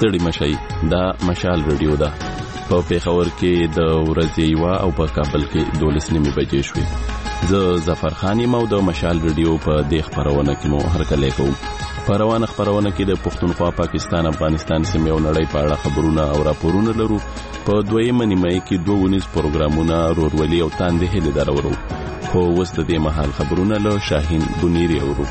ستړي مشي دا مشال رادیو ده په پیښور کې د ورځې یوه او په کابل کې 12 بجې شوې. زه ظفر خان یم او د مشال رادیو په دې خپرونه کې مو هرکلی کوم. په روانه خپرونه کې د پښتونخوا، پاکستان، افغانستان سیمې او نړۍ په اړه خبرونه او راپورونه لرو. په دویمه نیمایي کې 2 پروګرامونه رورولي او تاندې هلې درورو. خو اوس د دې مهال خبرونه له شاهین بنيري اورو.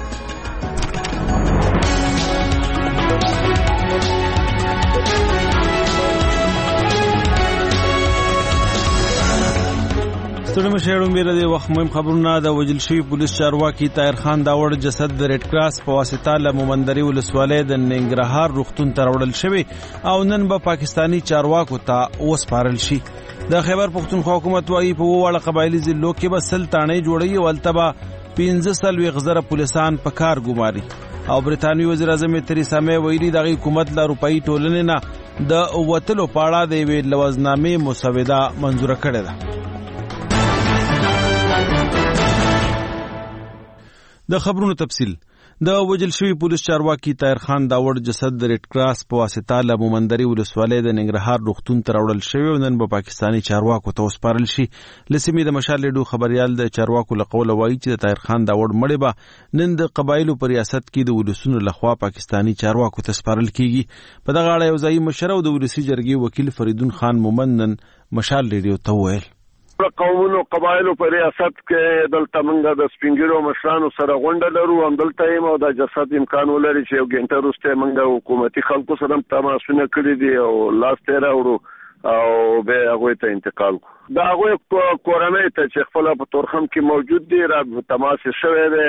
ستړي مشهړم بیره د وخت مهم خبرونه. د وجل شوی پولیس چارواکي طاهر خان داوړ جسد د ریډ کراس په واسطه له مومندري ولسوالۍ د ننګرهار روغتون ته راوړل شوی او نن به پاکستانی چارواکو ته وسپارل شي. د خیبر پښتونخوا حکومت وايي په وړه قبایلی ضلعو کې به 100 تانې جوړي او التبا 15 غزره پولیسان په کار ګماري. او برتانوي وزیر اعظم تریسا مې ویلي د حکومت له روپۍ ټولنې نه د وټلو پاړه د وی لوزنامې مسوده منزور کړې ده. د خبرونو تفصیل. د وجل شوی پولیس چارواکي طاهر خان داوړ جسد د ریډ کراس په واسطه له مومندري ولسوالۍ د ننګرهار روغتون ته راوړل شوی او نن به پاکستانی چارواکو ته وسپارل شي. لسمې د مشال لیډو خبريال د چارواکو له قوله وایي چې د طاهر خان داوړ مړی به نن د قبایلو په ریاست کې د ولسونو لخوا پاکستانی چارواکو ته سپارل کیږي. په دغه اړه یو ځایي مشر او د ولسی جرګې وکیل فریدون خان مومن مشال لیډو ته وویل قومونو قبایلو په ریاست کې دلته موږ د سپینګیرو مشرانو سره غونډه لرو. هم دلته یم او د جسد امکان ولري چې یو ګنټه وروسته موږ حکومتي خلکو سره تماسونه کړي دي او لاس تیر اورو او به هغه ته انتقال کو. دا هغه کورنۍ ته چې خپل په تورخم کې موجود دي را تماس شوی دی.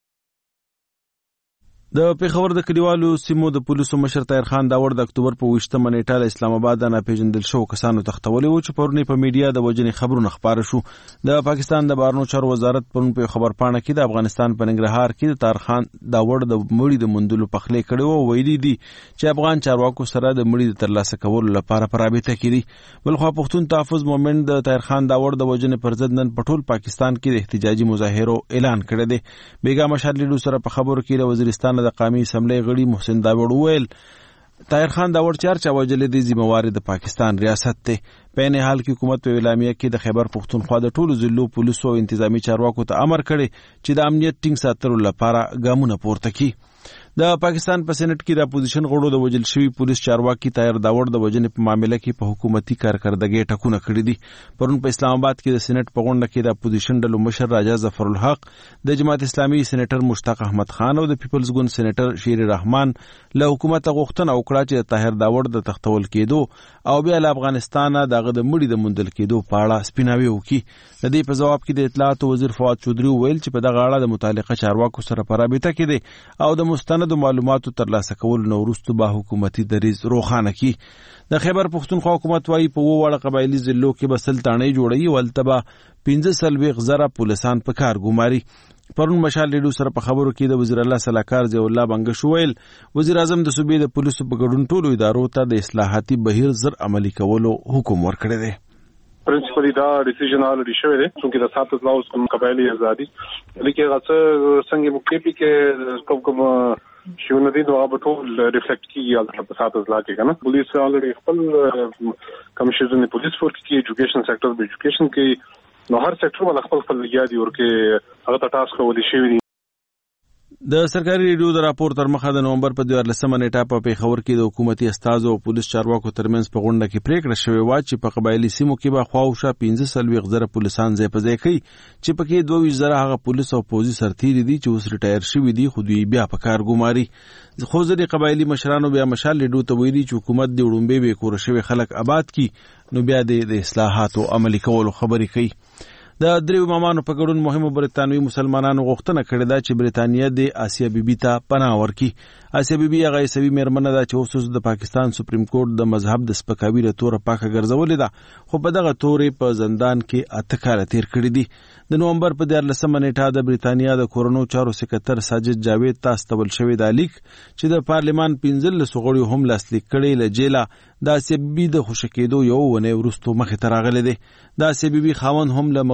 د پیښور د کلیوالو سیمو د پولیسو مشر طاهر خان داوړ د اکتوبر په 28 نیټه له اسلام آباد نه پیژندل شو کسانو تختولې و چې پرونی په میډیا د وجنې خبرونه خبره شو. د پاکستان د بهرنیو چارو وزارت پرون په خبرپاڼه کې د افغانستان په ننګرهار کې د طاهر خان داوړ د مړي د مندلو پخلې کړي او ویلي دي چې افغان چارواکو سره د مړي د ترلاسه کولو لپاره په رابطه کې دي. بلخو پښتون تحفظ مومنت د طاهر خان داوړ د وجنې پر ضد نن په ټول پاکستان کې د احتجاجي مظاهرو اعلان کړی دی. بیګا مشال لیډو سره په خبرو کې د وزیرستان د قومي اسمبلی غړي محسن داوړ وویل طاهر خان داوړ چارچا وجلې د ذمہوار د پاکستان ریاست ته. په نه حال کې حکومت په اعلامیه کې د خیبر پښتونخوا د ټولو ضلعو پولیسو او انتظامی چارواکو ته امر کړی چې د امنیت ټینګ ساتلو لپاره ګامونه پورته کړي. د پاکستان په سېنات کې د اپوزیشن غړو د وجل شوی پولیس چارواکي طاهر داوړ د وجنې په معاملې کې په حکومتي کارکردګۍ ټکونه کړی دي. پرون په اسلام آباد کې د سېنات په غونډه کې د اپوزیشن ډلو مشر راجا ظفر الحق، د جماعت اسلامي سېنیټر مشتاق احمد خان او د پیپلز ګوند سېنیټر شیر رحمان له حکومت غوښتنه وکړه چې طاهر داوړ د تختول کېدو او بیا له افغانستان دغه د مړي د مندل کېدو په اړه سپیناوي وکړي. د دې په جواب کې د اطلاعات وزیر فواد چودري ویل چې په دغه اړه د متعلقه چارواکو سره په رابطه کې دي او د مستندو معلوماتو ترلاسه کول نو وروسته به حکومتي دریځ روښانه کړي. د خیبر پښتونخوا حکومت وايي په وړه قبایلی ضلعو کې به 100 تانې جوړي او التبا 15 غزره پولیسان په کار ګماري. پرون مشال لیډو سره په خبرو کې د وزیر الله صلاحکار ضیاء الله بنګش ویل وزیر اعظم د صوبې د پولیسو په ګډون ټولو ادارو ته د اصلاحاتي بهیر زر عملي کولو حکم ورکړی دی. پرنسپلی دا ډیسیژن آلریډي شوی دی چې د ساتل لاوس کوم قبایلی ازادي لیکي غڅ څنګه مکتبي کې کوم شونه دي نو هغه ټول ریفلیکټ کیږي په ساتل ځلا کې کنه. پولیس آلریډي خپل کمیشن د پولیس فورس کې ایجوکیشن سېکټر به ایجوکیشن کې نو هر سېکټر ول خپل لګیا دي ورکه هغه ټاسک ولې شي. د سرکاري ریډیو د راپور تر مخه د نومبر په 14 نیټه په پیښور کې د حکومتي استازو او پولیس چارواکو ترمنځ په غونډه کې پریکړه شوې و چې په قبایلی سیمو کې به خواوشه 15 غزره پولیسان ځای په ځای کوي چې پکې 22 زره هغه پولیس او پوځي سرتیري دي چې اوس ریټایر شوي دي خو دوی بیا په کار ګماري. خو ځینې قبایلی مشرانو بیا مشال لیډو ته ویلي چې حکومت د وړومبې به کور شوی خلک آباد کی نو بیا د اصلاحاتو عملي کولو خبرې کوي. د دریو امامانو په ګډون مهمو برتانوي مسلمانانو غوښتنه کړې ده چې برتانیه د آسیا بیبي ته پناه ورکړي. آسیا بیبي هغه عیسوي میرمنه ده چې اوس د پاکستان سپریم کورټ د مذهب د سپکاوي له توره پاکه ګرځولې ده خو په دغه تورې په زندان کې 8 کاله تیر کړي دي. د نومبر په 14 نیټه د برتانیا د کورونو چارو سکرټر ساجد جاوید ته استول شوی د لیک چې د پارلمان 15 غړو هم لاسلیک کړي له جیله د آسیا بیبي د خوشی کېدو یو ونه ورستو مخې ته راغلی دی. د آسیا بیبي خاوند هم له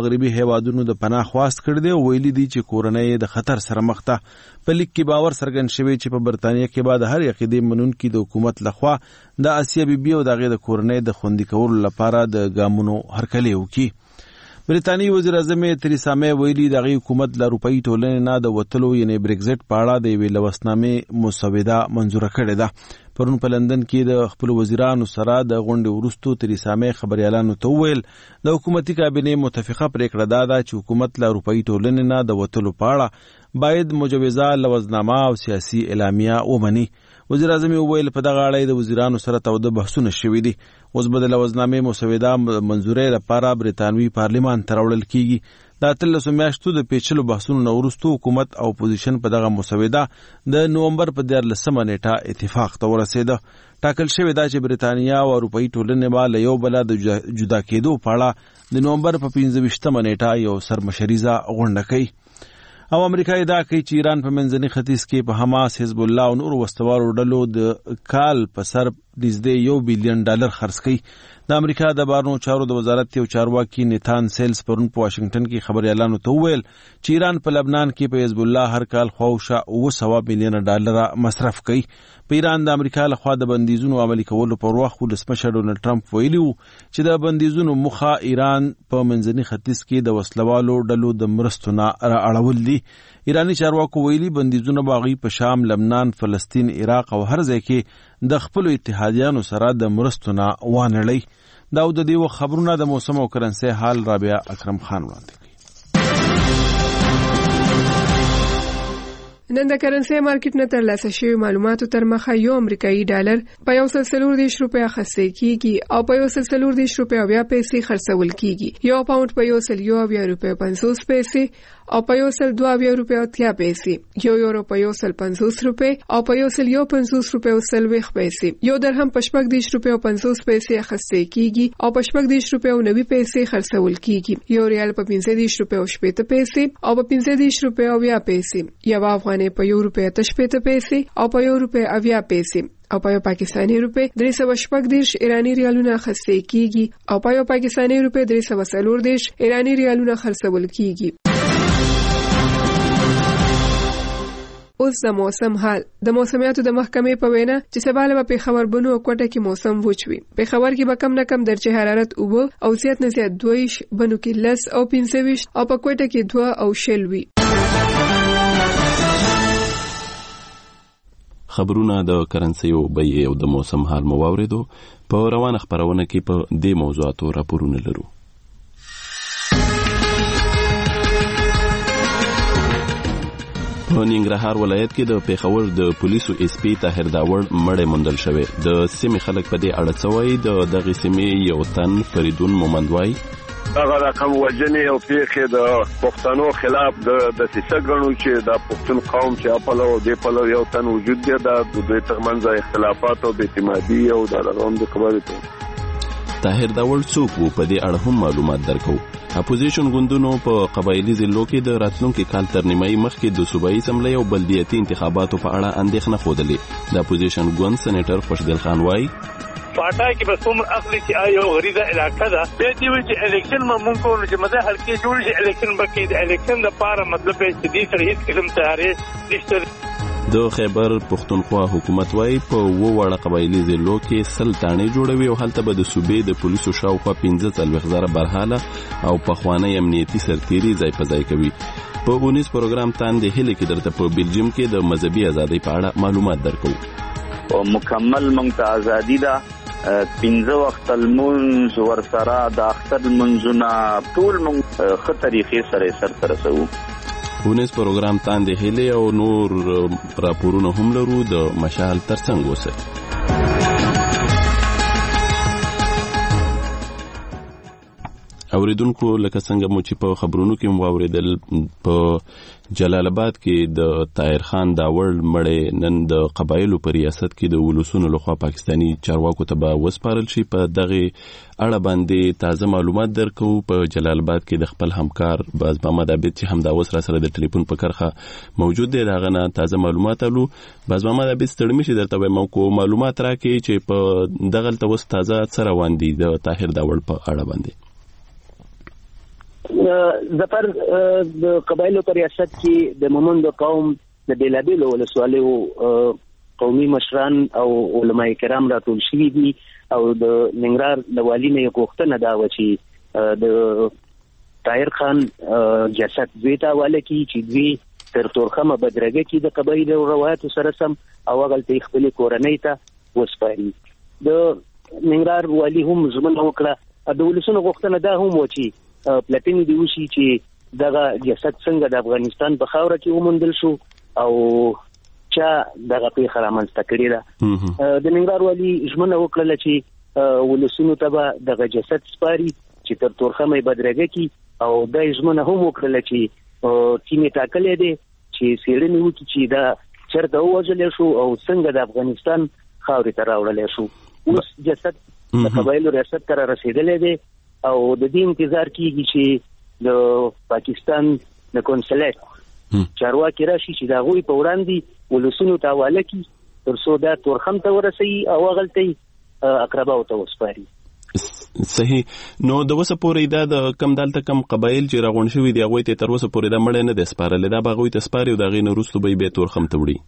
مغربي هیوادونو د پناه خواست کړی دی او ویلي دي چې کورنۍ د خطر سره مخ ده. په لیک کې باور څرګند شوی چې په برتانیه کې به د هر عقیدې منونکي د حکومت لخوا د آسیا بیبي او د هغې د کورنۍ د خوندي کولو لپاره د ګامونو هرکلی وکړي. بریتانیایی وزیر اعظم تریسا می ویلي د هغې حکومت له اروپایي ټولنې نه د وتلو یعنې بریکزټ په اړه د یوې لوستنامې مسوده منظوره کړې ده. پرون په لندن کې د خپلو وزیرانو سره د غونډې وروستو تریسا می خبریالانو ته وویل د حکومتي کابینې متفقه پرېکړه دا ده چې حکومت له اروپایي ټولنې نه د وتلو په اړه باید مجوزه لوزنامه او سیاسي اعلامیه ومني. وزیر اعظم وویل په دغه اړه د وزیرانو سره توده بحثونه شوي دي. اوس به د لوزنامې مسوده منظورۍ لپاره برتانوي پارلمان ته راوړل کیږي. د 13 میاشتو د پیچلو بحثونو نه وروسته حکومت او اپوزیشن په دغه مسوده د نومبر په 14 نیټه اتفاق ته ورسېده. ټاکل شوی دا چې برتانیا او اروپایي ټولنې به له یو بله د جدا کېدو په اړه د نومبر په 15 نیټه یو سرمشریزه غونډه کوي. او امریکا ادعا کوي چې ایران په منځني ختیځ کې په حماس، حزب الله او نورو وسوالو ډلو د کال په سر نږدې $1 بلین خرڅ کوي. د امریکا د بهرنیو چارو د وزارت یو چارواکي نیتان سیلز پرون په واشنگټن کې خبريالانو ته وویل چې ایران په لبنان کې په حزب الله هر کال خواوشا $900 ملیون مصرف کوي. په ایران د امریکا لخوا د بندیزونو عملي کولو پر وخت ولسمشر ډونالد ټرمپ ویلي وو چې د بندیزونو موخه ایران په منځني ختیځ کې د وسلوالو ډلو د مرستو نه رااړول دي. ایرانی چارواکو ویلي بندیزونه باغی په شام، لبنان، فلسطین، عراق او هر ځای کې د خپل اتحادیانو سره د مرستو نه وانړي. دا د دې خبرونه د موسم او کرنسي حال رابعه اکرم خان وړاندې کوي. نن د کرنسي مارکیټ نه ترلاسه شوی معلوماتو تر مخه یو امریکایي ډالر په 140 روپیا خرڅ کیږي او په 140 روپیا بیا پیسې خرڅول کیږي. یو پاوند په 120 روپیا 50 پیسې او په 102 روپیا 30 پیسې، یو یورو په 150 روپیا او په 150 روپیا 30 پیسې، یو درهم په 14 روپیا 50 پیسې خرڅ کیږي او په 14 روپیا 90 پیسې خرڅول کیږي. یو ریال په 15 روپیا 80 پیسې او په 15 روپیا 20 پیسې، یو افغانۍ په 1 روپیا 80 پیسې او په 1 روپیا 20 پیسې او په یو پاکستاني روپی 314 ایرانی ریالونه خرڅ کیږي او په یو پاکستاني روپی 340 ایرانی ریالونه خرڅول کیږي. اوس د موسم حال. د موسمیاتو د محکمې په وینا چې سبا له پیښور بنو او کوټه کې موسم وچوي. پیښور کې به کم نه کم درجه حرارت او زیات نه زیات 2 بنو کې 10 او 25 او په کوټه کې 2 او 0 وي. خبرونه د کرنسیو بیې او د موسم حال مو واوریدو. په روانه خبرونه کې په دې موضوعاتو راپورونه لرو. په ننګرهار ولایت کې د پیښور د پولیسو اس پی طاهر داوړ مړی موندل شوی. د سیمې خلک په دې اړه څه وایي؟ د دغې سیمې یو تن فریدون مومند وایي هغه رقم وجنې او پیښې د پښتنو خلاف د سیسه ګڼو چې د پښتون قوم چې خپل او د خپل یو تن وجود دی د دوی ترمنځ اختلافات او د اعتمادي او د رغم د خبرې ته طاهر داوړ څوک وو په دې اړه هم معلومات درکو. اپوزیشن ګوندونو په قبایلی ضلعو کې د راتلونکي کال تر نیمایي مخکې د صوبایي اسمبلی او بلدیاتي انتخاباتو په اړه اندېښنه ښودلې. د اپوزیشن ګوند سېنیټر خوشدل خان وایي پاټا کې بس کوم اخلي چې یو غریزه علاقه ده به دی چې الیکشن مونږ کوو چې مده هلکې جوړ شي الیکشن بکې د الیکشن لپاره مطلب چې دې سره هیڅ قسم تیاری نشته. د خیبر پښتونخوا حکومت وایي په وړه قبایلی ضلعو کې 100 تانې جوړوي او هلته به د صوبې د پولیسو شاوخوا 15,000 برحاله او پخوانی امنیتي سرتیري ځای په ځای کوي. په 19 پروګرام تاندې هلي کې درته په بلجیم کې د مذهبي ازادۍ په اړه معلومات درکو. مکمل مونږ ته ازادي ده. 15 وخت المنز ورسره د اختر منځونه ټول مونږ ښه طریقې سره سرته رسوو. 19 پروګرام تاندې هلي او نور راپورونه هم لرو. د مشال ترڅنګ اوسئ. اوریدونکو لکه څنګه مو چې په خبرونو کې مو اوریدل په جلال آباد کې د طاهر خان داوړ مړی نن د قبایلو په ریاست کې د ولسونو لخوا پاکستاني چارواکو ته به وسپارل شي. په دغه اړه باندې تازه معلومات درکو. په جلال آباد کې د خپل همکار باز محمد عابد چې هم دا اوس را سره د ټلیفون په کرخه موجود دی دغه نه تازه معلومات الو. باز محمد عابد ستړی مشي درته وایم کو معلومات راکړي چې په دغه اوس تازه سره روان دي د طاهر داوړ په اړه باندې. ظفر د قبایلو په ریاست کې د مومند قوم د بیلابیلو ولسوالیو قومي مشران او علما کرام راټول شوي دي او د ننګرهار د والي نه یو غوښتنه دا و چې د طاهر خان جسد دوی ته حواله کړي چې دوی تر تورخمه بدرګه کې د قبایلو روایتو سره سم او هغلته خپلې کورنۍ ته وسپاري. د ننګرهار والي هم ژمنه وکړه د ولسونو غوښتنه دا هم و چې پلټنې دې وشي چې دغه جسد څنګه د افغانستان په خاوره کې وموندل شو او چا دغه پیښه رامنځته کړې ده. د ننګرهار والي ژمنه وکړله چې ولسونو ته به دغه جسد سپاري چې تر تورخمه بدرګه کې او دا ژمنه هم وکړله چې ټیم یې ټاکلی دی چې څېړنې وکړي چې دا چېرته ووژلی شو او څنګه د افغانستان خاورې ته راوړلی شو. اوس جسد د قبایلو ریاست ته رارسېدلی دی او د دې انتظار کیږي چې د پاکستان د کنسولیت چارواکي راشي چې د هغوی په وړاندې ولسونو ته حواله کړي تر څو دا تورخم ته ورسوي او هغلته اقرباو ته وسپاري. صحیح. نو د وسه پورې دا د کم دلته کم قبایل چې راغون شوي دي هغوی ته تر وسه پورې دا مړی نه دی سپارلی، دا به هغوی ته سپاري او د هغې نه وروسته به یې بیا تورخم ته وړي.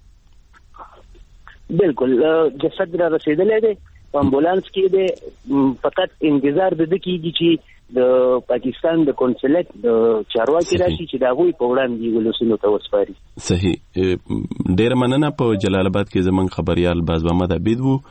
بالکل جسد را رسېدلی دی په امبولانس کې دی، فقط انتظار د ده کېږي چې د پاکستان د کنسولیت د چارواکي راشي چې د هغوی په وړاندې ولسونو ته وسپاري. صحیح. ډېره مننه. په جلال آباد کې زموږ خبریال باز محمد عبید و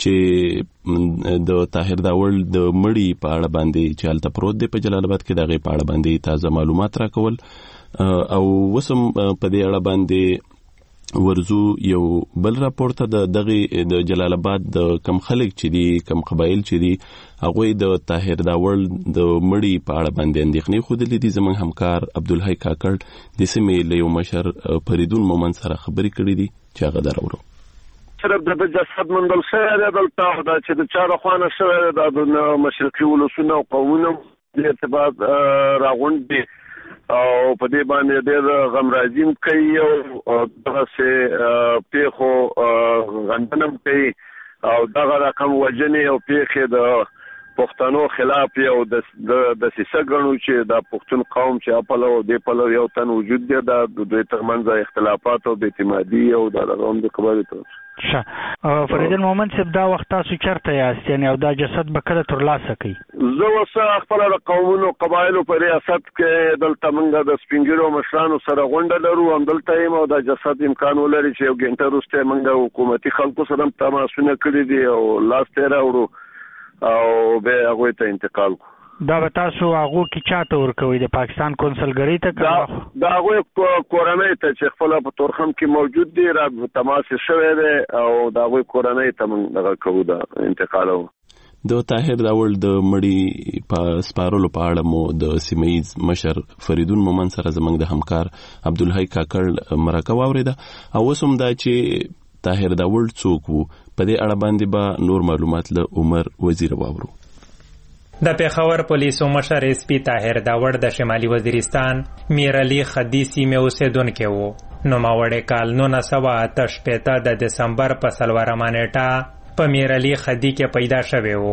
چې د طاهر داوړ د مړي په اړه باندې چې هلته پروت دی په جلال آباد کې د هغې په اړه باندې تازه معلومات راکول او اوس هم په دې اړه باندې ورزو یو بل راپور ته د جلال آباد د کم خلک چې دي کم قبایل چې دي هغوی د طاهر داوړ د مړي په اړه باندې اندېښنې ښودلې دي. زموږ همکار عبدالحی کاکړ د سیمې له یو مشر فریدون مومند سره خبرې کړې دي چې هغه درورو. صرف د جسد موندل شوی دی دلته دا چې د چا لخوا شوی دی د مشرقي ولسونو او قومونو د ارتباط راغونډ دي او په دې باندې ډېر غم راځي کوي او دغسې پیښو غندنه کوي او دغه رقم وژنې او پیښې د پښتنو خلاف یو دسیسه ګڼو چې د پښتون قوم چې اپلو او دې پلو یو تن وجود دی د دوی ترمنځ اختلافات او بې اعتمادي او د رغم د قبایلو ترمنځ. فریدون مومند صاحب دا وخت تاسو چېرته یاست یعنې او دا جسد به کله ترلاسه کوي؟ زه اوس خپله د قومونو قبایلو په ریاست کې دلته موږ د سپین ږیرو مشرانو سره غونډه لرو، همدلته یم او دا جسد امکان ولري چې یو ګنټه وروسته موږ حکومتي خلکو سره تماسونه کړي دي او لاس ته راوړو او بیا هغوی ته انتقال کړو. دا به تاسو هغو کې چا ته ورکوئ؟ د پاکستان کنسلګرۍ ته؟ د هغوی کورنۍ ته چې خپله په تورخم کې موجود دي را تماس شوی دی او د هغوی کورنۍ ته موږ دغه کوو دا انتقالوو. د طاهر داوړ د مړي په سپارلو په اړه مو د سیمه ییز مشر فریدون مومند سره زموږ د همکار عبدالحی کاکړ مرکه واورېده او اوس هم دا چې طاهر داوړ څوک و په دې اړه باندې به نور معلومات له عمر وزیر واورو. د پیښور پولیسو مشر اس پی طاهر داوړ د شمالي وزیرستان میرعلی خدی سیمې اوسېدونکی و. نوموړی کال 1958 د دسمبر په 4 نیټه په میرعلی خدی کې پیدا شوی و.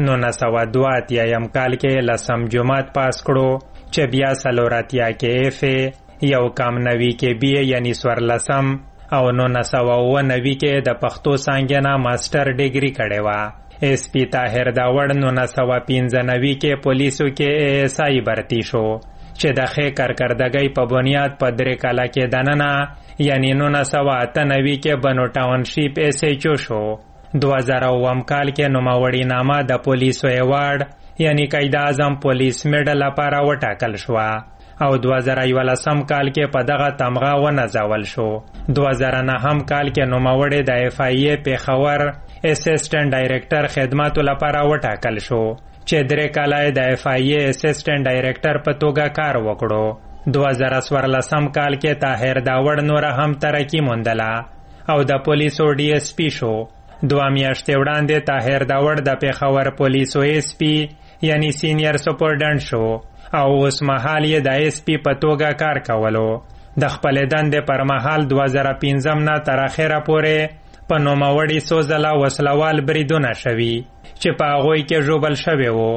1982 کال کې لسم جماعت پاس کړو چې بیا 4 کې اف یو کام 90 کې بی یعنی 14 او 1999 کې د پښتو څانګې ماستر ډیګري کړې و. اس پی طاهر داوړ 1995 کې پولیسو کې ایس آی برتی شو چې د ښې کارکردګۍ په بنیاد په 3 کاله کې دننه یعنی 1998 کې بنو ټاونشیپ ایس ایچ او شو. 2000 کال کې نوموړی نامه د پولیسو ایوارډ یعنی قائد اعظم پولیس میډل لپاره وټاکل شو او 2011 کال کې په دغه تمغه ونځول شو. 2009 کال کې نوموړی د اف آی ای پیښور اسسټنټ ډایریکټر خدماتو لپاره وټاکل شو چې 3 کاله د اف آی ای اسسټنټ ډایریکټر په توګه کار وکړو. 2014 کال کې طاهر داوړ نور هم ترقی موندله او د پولیسو ډي اس پی شو. 2 میاشتې وړاندې طاهر داوړ د پیښور پولیسو ایس پی یعنی سینیر سپورټنټ شو او اوس مهال یې د ایس پی په توګه کار کولو. د خپل دندې پر مهال 2015 نه تر اخره پورې په نوموړي څو ځله وسلوال بریدونه شوي چې په هغوی کې ژوبل شوی و.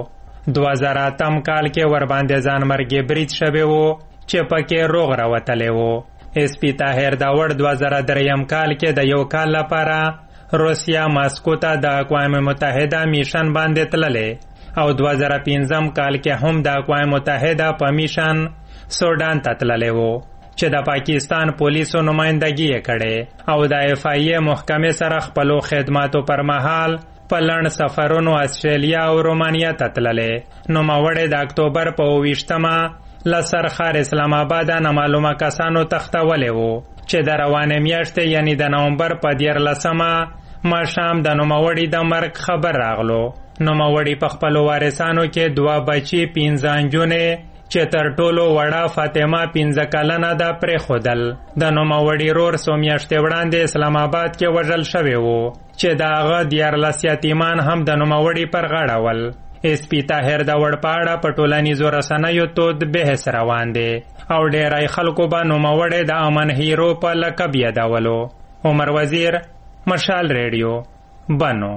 2008 کال کې ورباندې ځان مرګي برید شوی وو چې پکې روغ راوتلی وو. اس پی طاهر داوړ 2003 کال کې د یو کال لپاره روسیا ماسکو ته د اقوام متحده میشن باندې تللی او 2015 کال کې هم د اقوام متحده په میشن سودان ته تللی وو چې د پاکستان پولیسو نمائندګي یې کړې او د اف ای ای محکمې سره خپلو خدماتو پر مهال په لړ سفرونو استرالیا او رومانیا ته تللې. نوموړی د اکتوبر په 28 له سرخار اسلام آباد نه معلومه کسانو تختولی وو چې د روانې میاشتې یعنی د نومبر په 14 ماښام د نوموړي د مرګ خبر راغلو. نوموړي په خپلو وارثانو کې 2 بچي 15 نجونې چې تر ټولو وړه فاطمه 15 کلنه ده پرېښودل. د نوموړي ورور څو میاشتې وړاندې اسلام آباد کې وژل شوی وو چې د هغه 14 یتیمان هم د نوموړي پر غاړه ول. اس پی طاهر داوړ په اړه په ټولنیزو رسنیو تود بحث روان دی او ډېری خلکو به نوموړی د امن هیرو په لقب یادولو. عمر وزیر، مشال ریډیو، بنو.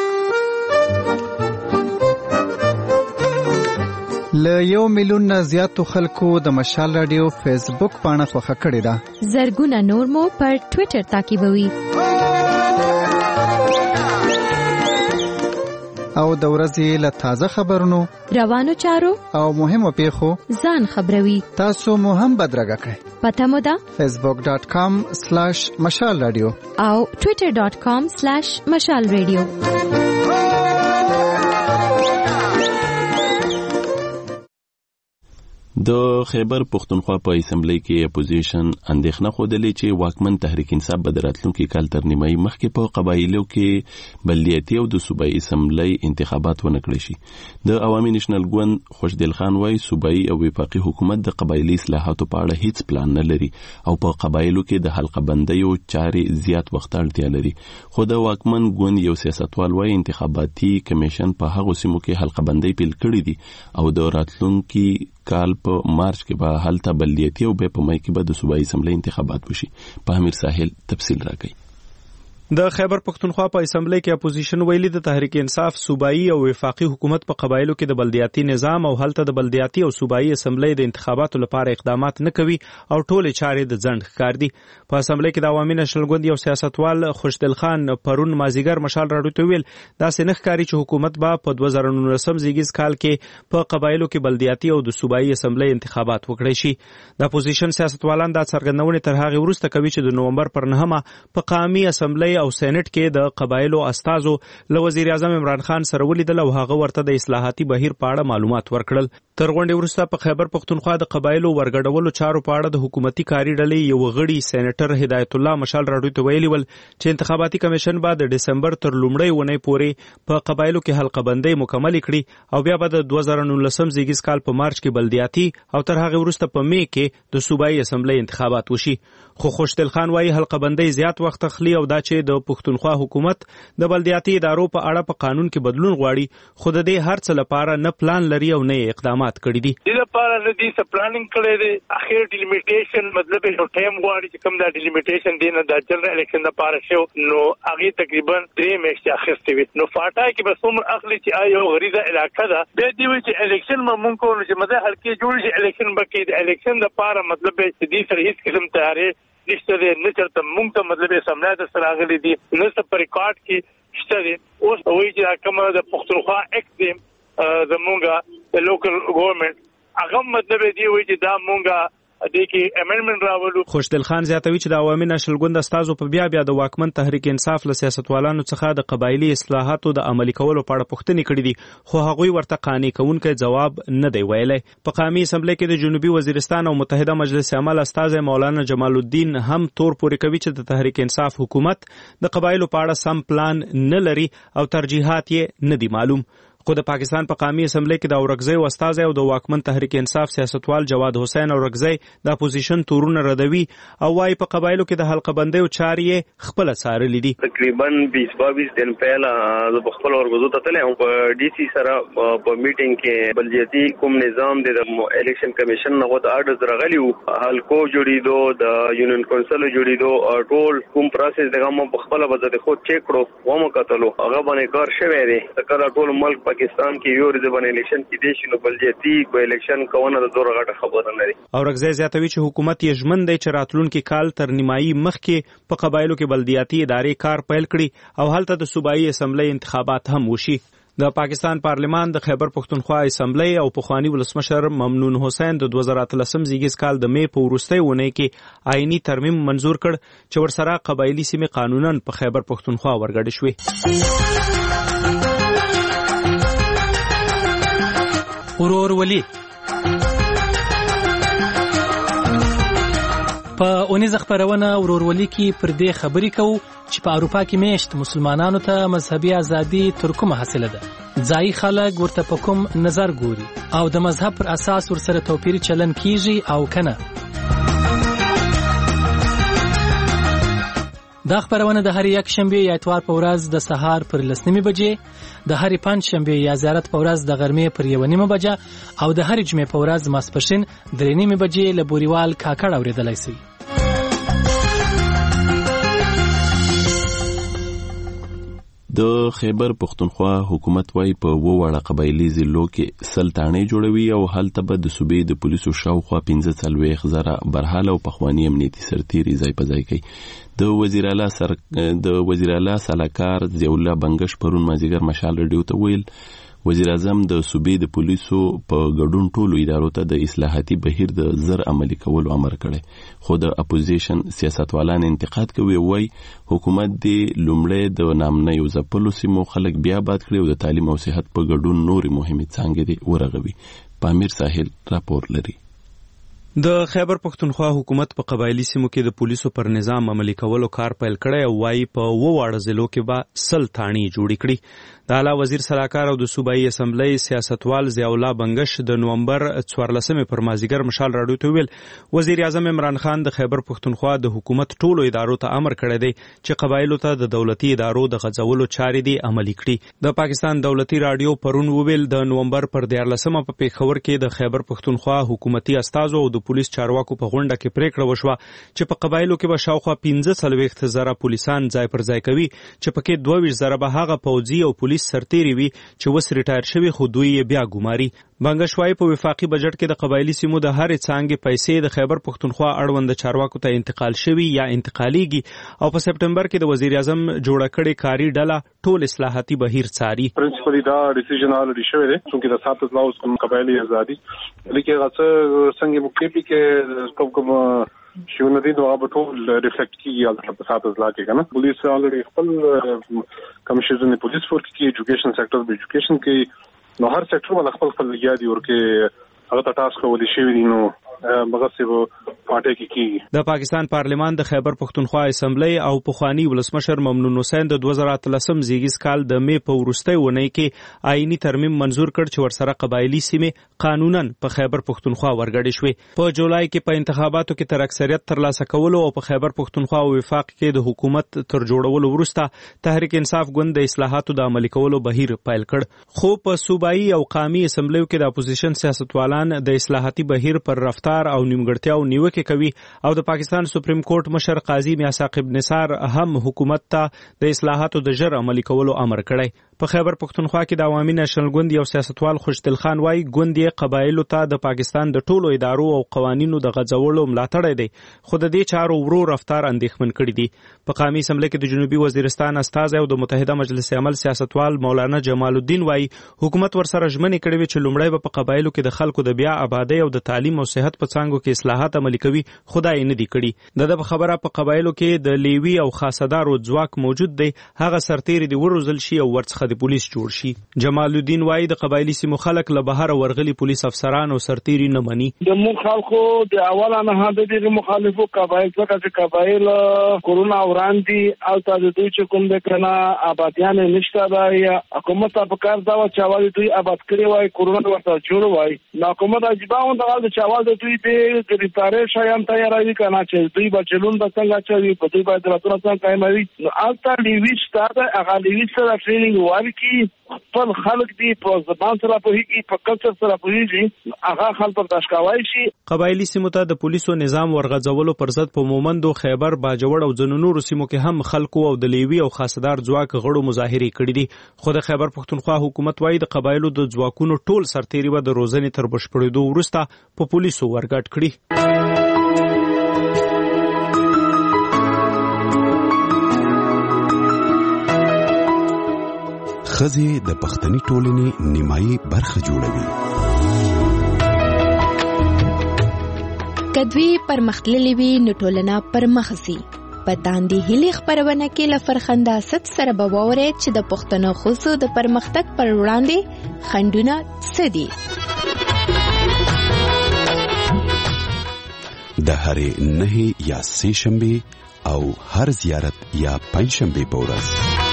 له 1 میلیون نه زیاتو خلکو د مشال رادیو فیسبوک پاڼه خوښه کړې ده. زرګونه نور مو پر ټوئیټر تعقیبوي او د ورځې له تازه خبرونو، روانو چارو او مهمو پیښو ځان خبروي. تاسو مو هم بدرګه کړئ. پته مو ده facebook.com/مشال رادیو او twitter.com/مشال رادیو. د خیبر پختونخوا په اسمبلی کې اپوزیشن اندېښنه خوده چې واکمن تحریک انصاف به د راتلونکي کال تر نیمایي مخکې په قبایلو کې بلدیاتي او د صوبایي اسمبلی انتخابات ونه کړي شي. د عوامي نېشنل ګوند خوشدل خان وايي صوبایي او وفاقي حکومت د قبایلي اصلاحاتو په اړه هیڅ پلان نه لري او په قبایلو کې د حلقه بندیو چارې زیات وخت اړتیا لري. خو د واکمن ګوند یو سیاستوال وايي انتخاباتي کمیشن په هغو سیمو کې حلقه بندي پیل کړي دي او د راتلونکي کال په مارچ کې به هلته بلدیاتي او به په مای کې به د صوبایي اسمبلی انتخابات وشي. په امیر ساحل تفصیل راکړي. د خیبر پختونخوا په اسمبلی کې اپوزیشن ویلي د تحریک انصاف صوبایي او وفاقي حکومت په قبایلو کې د بلدیاتي نظام او هلته د بلدیاتي او صوبایي اسمبلی د انتخاباتو لپاره اقدامات نه کوي او ټول چارې د ځنډ ښکار دي. په اسمبلی کې د عوامي نېشنل ګوند یو سیاستوال خوشدل خان پرون مازیګر مشال راډیو ته ویل داسې نه ښکاري چې حکومت به په 2019 زیږیز کال کې په قبایلو کې بلدیاتي او د صوبایي اسمبلی انتخابات وکړي شي. د اپوزیشن سیاستوالان دا څرګندونه تر هغه وروسته کوي چې د نومبر پر 9 په قومي اسمبلی او سېنات کې د قبایلو استازو له وزیر اعظم عمران خان سره ولیدل او هغه ورته د اصلاحاتي بهیر په اړه معلومات ورکړل. تر غونډې وروسته په خیبر پختونخوا د قبایلو ورګډولو چارو په اړه د حکومتي کاري ډلې یو غړي سېنیټر هدایت الله مشال راډیو ته ویلي ول چې انتخاباتي کمیشن به د دسمبر تر لومړۍ ونې پورې په قبایلو کې حلقه بندي مکمل کړي او بیا به د 2019 زیږیز کال په مارچ کې بلدیاتي او تر هغه وروسته په می کې د صوبایي اسمبلی انتخابات وشي. خو خوشدل خان وايي حلقه بندي زیات وخت اخلي او دا چې د پختونخوا حکومت د بلدیاتي ادارو په اړه په قانون کې بدلون غواړي خو د دې هر څه لپاره نه پلان لري او نه اقدامات کړي دي. د لپاره نه دي څه پلانینګ کړی دی. اخر ډیلیمیټیشن مطلب یو ټایم غواړي چې کوم دا ډیلیمیټیشن دی نه د جنرال الیکشن لپاره شو نو هغه تقریبا 3 میاشتې اخیستې وي. نو فاټا کې به څومره اخلي چې یو غریزه علاقه ده به دی چې الیکشن ممکن کو چې مده حلقې جوړ شي الیکشن بکې د الیکشن لپاره مطلب چې دې سره هیڅ قسم تیاری نشته دی. نه چرته مونږ ته مطلب سمنا د سره غلي دي نه څه پر ریکارډ کې شته دي. اوس وایي چې کومه د پختونخوا اکټ دی زمونږه د لوکل ګورنمنت هغه مطلب دی وایي چې دا مونږه د کې امندمنت راولو. خوشدل خان زیاتوي چې د عوامي نېشنل ګوند استازو په بیا د واکمن تحریک انصاف له سیاستوالانو څخه د قبایلی اصلاحاتو د عملي کولو په اړه پوښتنې کړې دي خو هغوی ورته قانع کوونکی ځواب نه دی ویلی. په قومي اسمبلی کې د جنوبي وزیرستان او متحده مجلس عمل استازی مولانا جمال الدین هم تور پورې کوي چې د تحریک انصاف حکومت د قبایلو په اړه سم پلان نه لري او ترجیحات یې نه دي معلوم. خو د پاکستان په قومي اسمبلی کې د اورګزی استازی او د واکمن تحریک انصاف سیاستوال جواد حسین اورګزی د اپوزیشن تورونه ردوي او وايي په قبایلو کې د حلقه بندۍ او چارې خپل څارلې دي. تقریبا 20-22 دن پهلا د خپل اورګزو ته تللی هم په ډي سي سره په میټینګ کې بلدیاتي کوم نظام د الیکشن کمیشن نه غوډه اډز راغلی او حلقو جوړیدو د یونین کونسل جوړیدو ټول کوم پروسس دغه په خپل وځي خو چیک کړو و مو کتلو هغه باندې کار شوی دی. کله ټول ملک پاکستان کې یو ورځ باندې الیکشن کې دي شنو بلجیتي کو الیکشن کوونه د دوه غټه خبره نه دي. اورګزی زیاتوي چې حکومت یې ژمن دی چې راتلونکي کال تر نیمایي مخکې په قبایلو کې بلدیاتي ادارې کار پیل کړي او هلته د صوبایي اسمبلی انتخابات هم وشي. د پاکستان پارلمان د خیبر پښتونخوا اسمبلی او پخوانی ولسمشر ممنون حسین د 2013 زیږیز کال د می په وروستۍ اونۍ کې آئینی ترمیم منزور کړ چې ورسره قبایلی سیمې قانوناً په خیبر پښتونخوا ورګډې شوې. ورورولي په اونیزه خبرونه ورورولي کې پر دې خبرې کوو چې په اروپا کې میشت مسلمانانو ته مذهبي ازادي تر کومه حاصله ده. ځایي خلک ورته په کوم نظر ګوري او د مذهب پر اساس ورسره توپیري چلن کیږي او کنه. دا خبرونه د هر یک شنبه یا اتوار په ورځ د سهار پر 9 بجې، د هر پنځ شنبه یا زیارت په ورځ د غرمې پر 1 بجې او د هر جمعې په ورځ ماسپښین 3 بجې له بوريوال کاکړ اوریدلای شي. د خیبر پښتونخوا حکومت وايي په وړه قبایلی ضلعو کې سلطانې جوړوي او هلته به د صوبې د پولیسو شاوخوا 15,000 برحاله او پخوانی امنیتي سرتیري ځای په ځای کوي. د وزیر اعلی سلاکار ضیاء الله بنگش پرون مازیګر مشال رادیو ته ویل وزیر اعظم د صوبې د پولیسو په ګډون ټولو ادارو ته د اصلاحاتي بهیر د زر عملي کولو امر کړی، خو د اپوزیشن سیاستوالان انتقاد کوي او وايي حکومت د لومړی د نامنیو ځپلو سیمو خلک بیا آباد کړي او د تعلیم او صحت په ګډون نورې مهمې څانګې دې ورغوي. پامیر ساحل راپور لري. د خیبر پښتونخوا حکومت په قبایلی سیمو کې د پولیسو پر نظام عملي کولو کار پیل کړی او وايي په وواړه ضلعو کې به 100 تاڼې جوړې کړي. د اعلی وزیر سلاکار او د صوبایي اسمبلی سیاستوال ضیاء الله بنگش د نومبر 14 پر مازیګر مشال رادیو ته ویل وزیر اعظم عمران خان د خیبر پښتونخوا د حکومت ټولو ادارو ته امر کړی دی چې قبایلو ته د دولتي ادارو د غځولو چارې دي عملي کړي. د پاکستان دولتي رادیو پرون ویل د نومبر پر 14 په پیښور کې د خیبر پښتونخوا حکومتي استازو او د پولیس چارواکو په غونډه کې پریکړه وشوه چې په قبایلو کې به شاوخوا 15,000 پولیسان ځای پر ځای کوي چې پکې 22,000 به هغه پوځي او پولیس سرتیري وي چې وس ریټایر شوي خو دوی یې بیا ګماري. بنگشوای په وفاقي بجټ کې د قبایلی سیمو د هرې څانګې پیسې د خیبر پښتونخوا اړوند چارواکو ته انتقال شوي یا انتقالیږي او په سپټمبر کې د وزیر اعظم جوړه کړې کاری ډله ټول اصلاحاتي بهیر څاري. پرنسپلی دا ډیسیژن الریډي شوی دی چې د 7 لاوس کوم قبایلی ازادي لیکي غڅ څنګه مکتبي کې کوم شونه دي نو هغه ټول ریفلیکټ کیږي البته په 7 لا کې کنه. پولیس الریډي خپل کمیشن پولیس فورس کې ایجوکیشن سېکټر به ایجوکیشن کې نو هر سېکټر ول خپل لګیا دي ورکه هغه ټاسک ولې شي دي نو مغصب پارټي کې د پاکستان پارلمان د خیبر پښتونخوا اسمبلی او پخوانی ولسمشر ممنون حسین د 2013 زیږیز کال د می په وروستۍ اونۍ کې آئینی ترمیم منزور کړ چې ورسره قبایلی سیمې قانوناً په خیبر پښتونخوا ورګډې شوې. په جولای کې په انتخاباتو کې تر اکثریت ترلاسه کولو او په خیبر پښتونخوا او وفاق کې د حکومت تر جوړولو وروسته تحریک انصاف ګوند د اصلاحاتو د عملي کولو بهیر پیل کړ، خو په صوبایي او قومي اسمبلیو کې د اپوزیشن سیاستوالان د اصلاحاتي بهیر پر رفتار او نیمګړتیاو نیوکه کوي او د پاکستان سپریم کورټ مشر قاضي میاثاقب نثار هم حکومت ته د اصلاحاتو د ژر عملي کولو امر کړی. په خیبر پښتونخوا کې د عوامي نېشنل ګوند یو سیاستوال خوشدل خان وايي ګوند یې قبایلو ته د پاکستان د ټولو ادارو او قوانینو د غځولو ملاتړ دی، خو د دې چارو ورو رفتار اندېښمن کړی دی. په قومي اسمبلی کې د جنوبي وزیرستان استازی او د متحده مجلس عمل سیاستوال مولانا جمال الدین وايي حکومت ورسره ژمنې کړې وي چې لومړی به په قبایلو کې د خلکو د بیا آبادی او د تعلیم او صحت په څانګو کې اصلاحات عملي کوي، خدای نه دی کړي. د خبره په قبایلو کې د لیوي او خاصدارو ځواک موجود دی، هغه سرتیري دی وروزل شي او ورڅخه د پولیس جوړ شي. جمال الدین وايي د قبایلی سیمو خلک له بهر ورغلي پولیس افسران او سرتیري نه مني. د مو خلکو د اوله نه هدا دي مخالفو قبایل څخه چې قبایل کورونا وړاندې او تاسو دوی چې کوم د کنا آبادیان نشته دا یا حکومت په کار دا و چې اول دوی آباد کړی وای کورونا ورته جوړ وای نو حکومت اجباو دا چې اول دوی به ګریتاره شایان تیاری کنا چې دوی بچلون د څنګه چې په دوی باندې راتلو څنګه کایموي نو البته لیویش دا هغه لیویش سره ټریننګ ورکړي خپل خلک دی په زبان سره پوهیږي په کلچر سره پوهیږي هغه خلک پر تشکاوي شي. قبایلی سیمو ته د پولیسو نظام ورغځولو پر ضد په مومندو، خیبر، باجوړ او ځینو نورو سیمو کې هم خلکو او د لیوي او خاصدار ځواک غړو مظاهرې کړې دي. خو د خیبر پښتونخوا حکومت وايي د قبایلو د ځواکونو ټول سرتېري به د روزنې تر بشپړېدو وروسته په پولیسو ورګډ کړي. ښځې د پښتني ټولنې نیمایي برخه جوړوي. کدوی پرمختللې وي نو ټولنه پرمخ ځي. په داندې هیلې خپرونه کې له فرخنده ست سره به واورئ چې د پښتنو ښځو د پرمختګ پر وړاندې خنډونه څه دي. د هرې 9 یا 3 شنبې او هر زیارت یا 5 شنبې په ورځ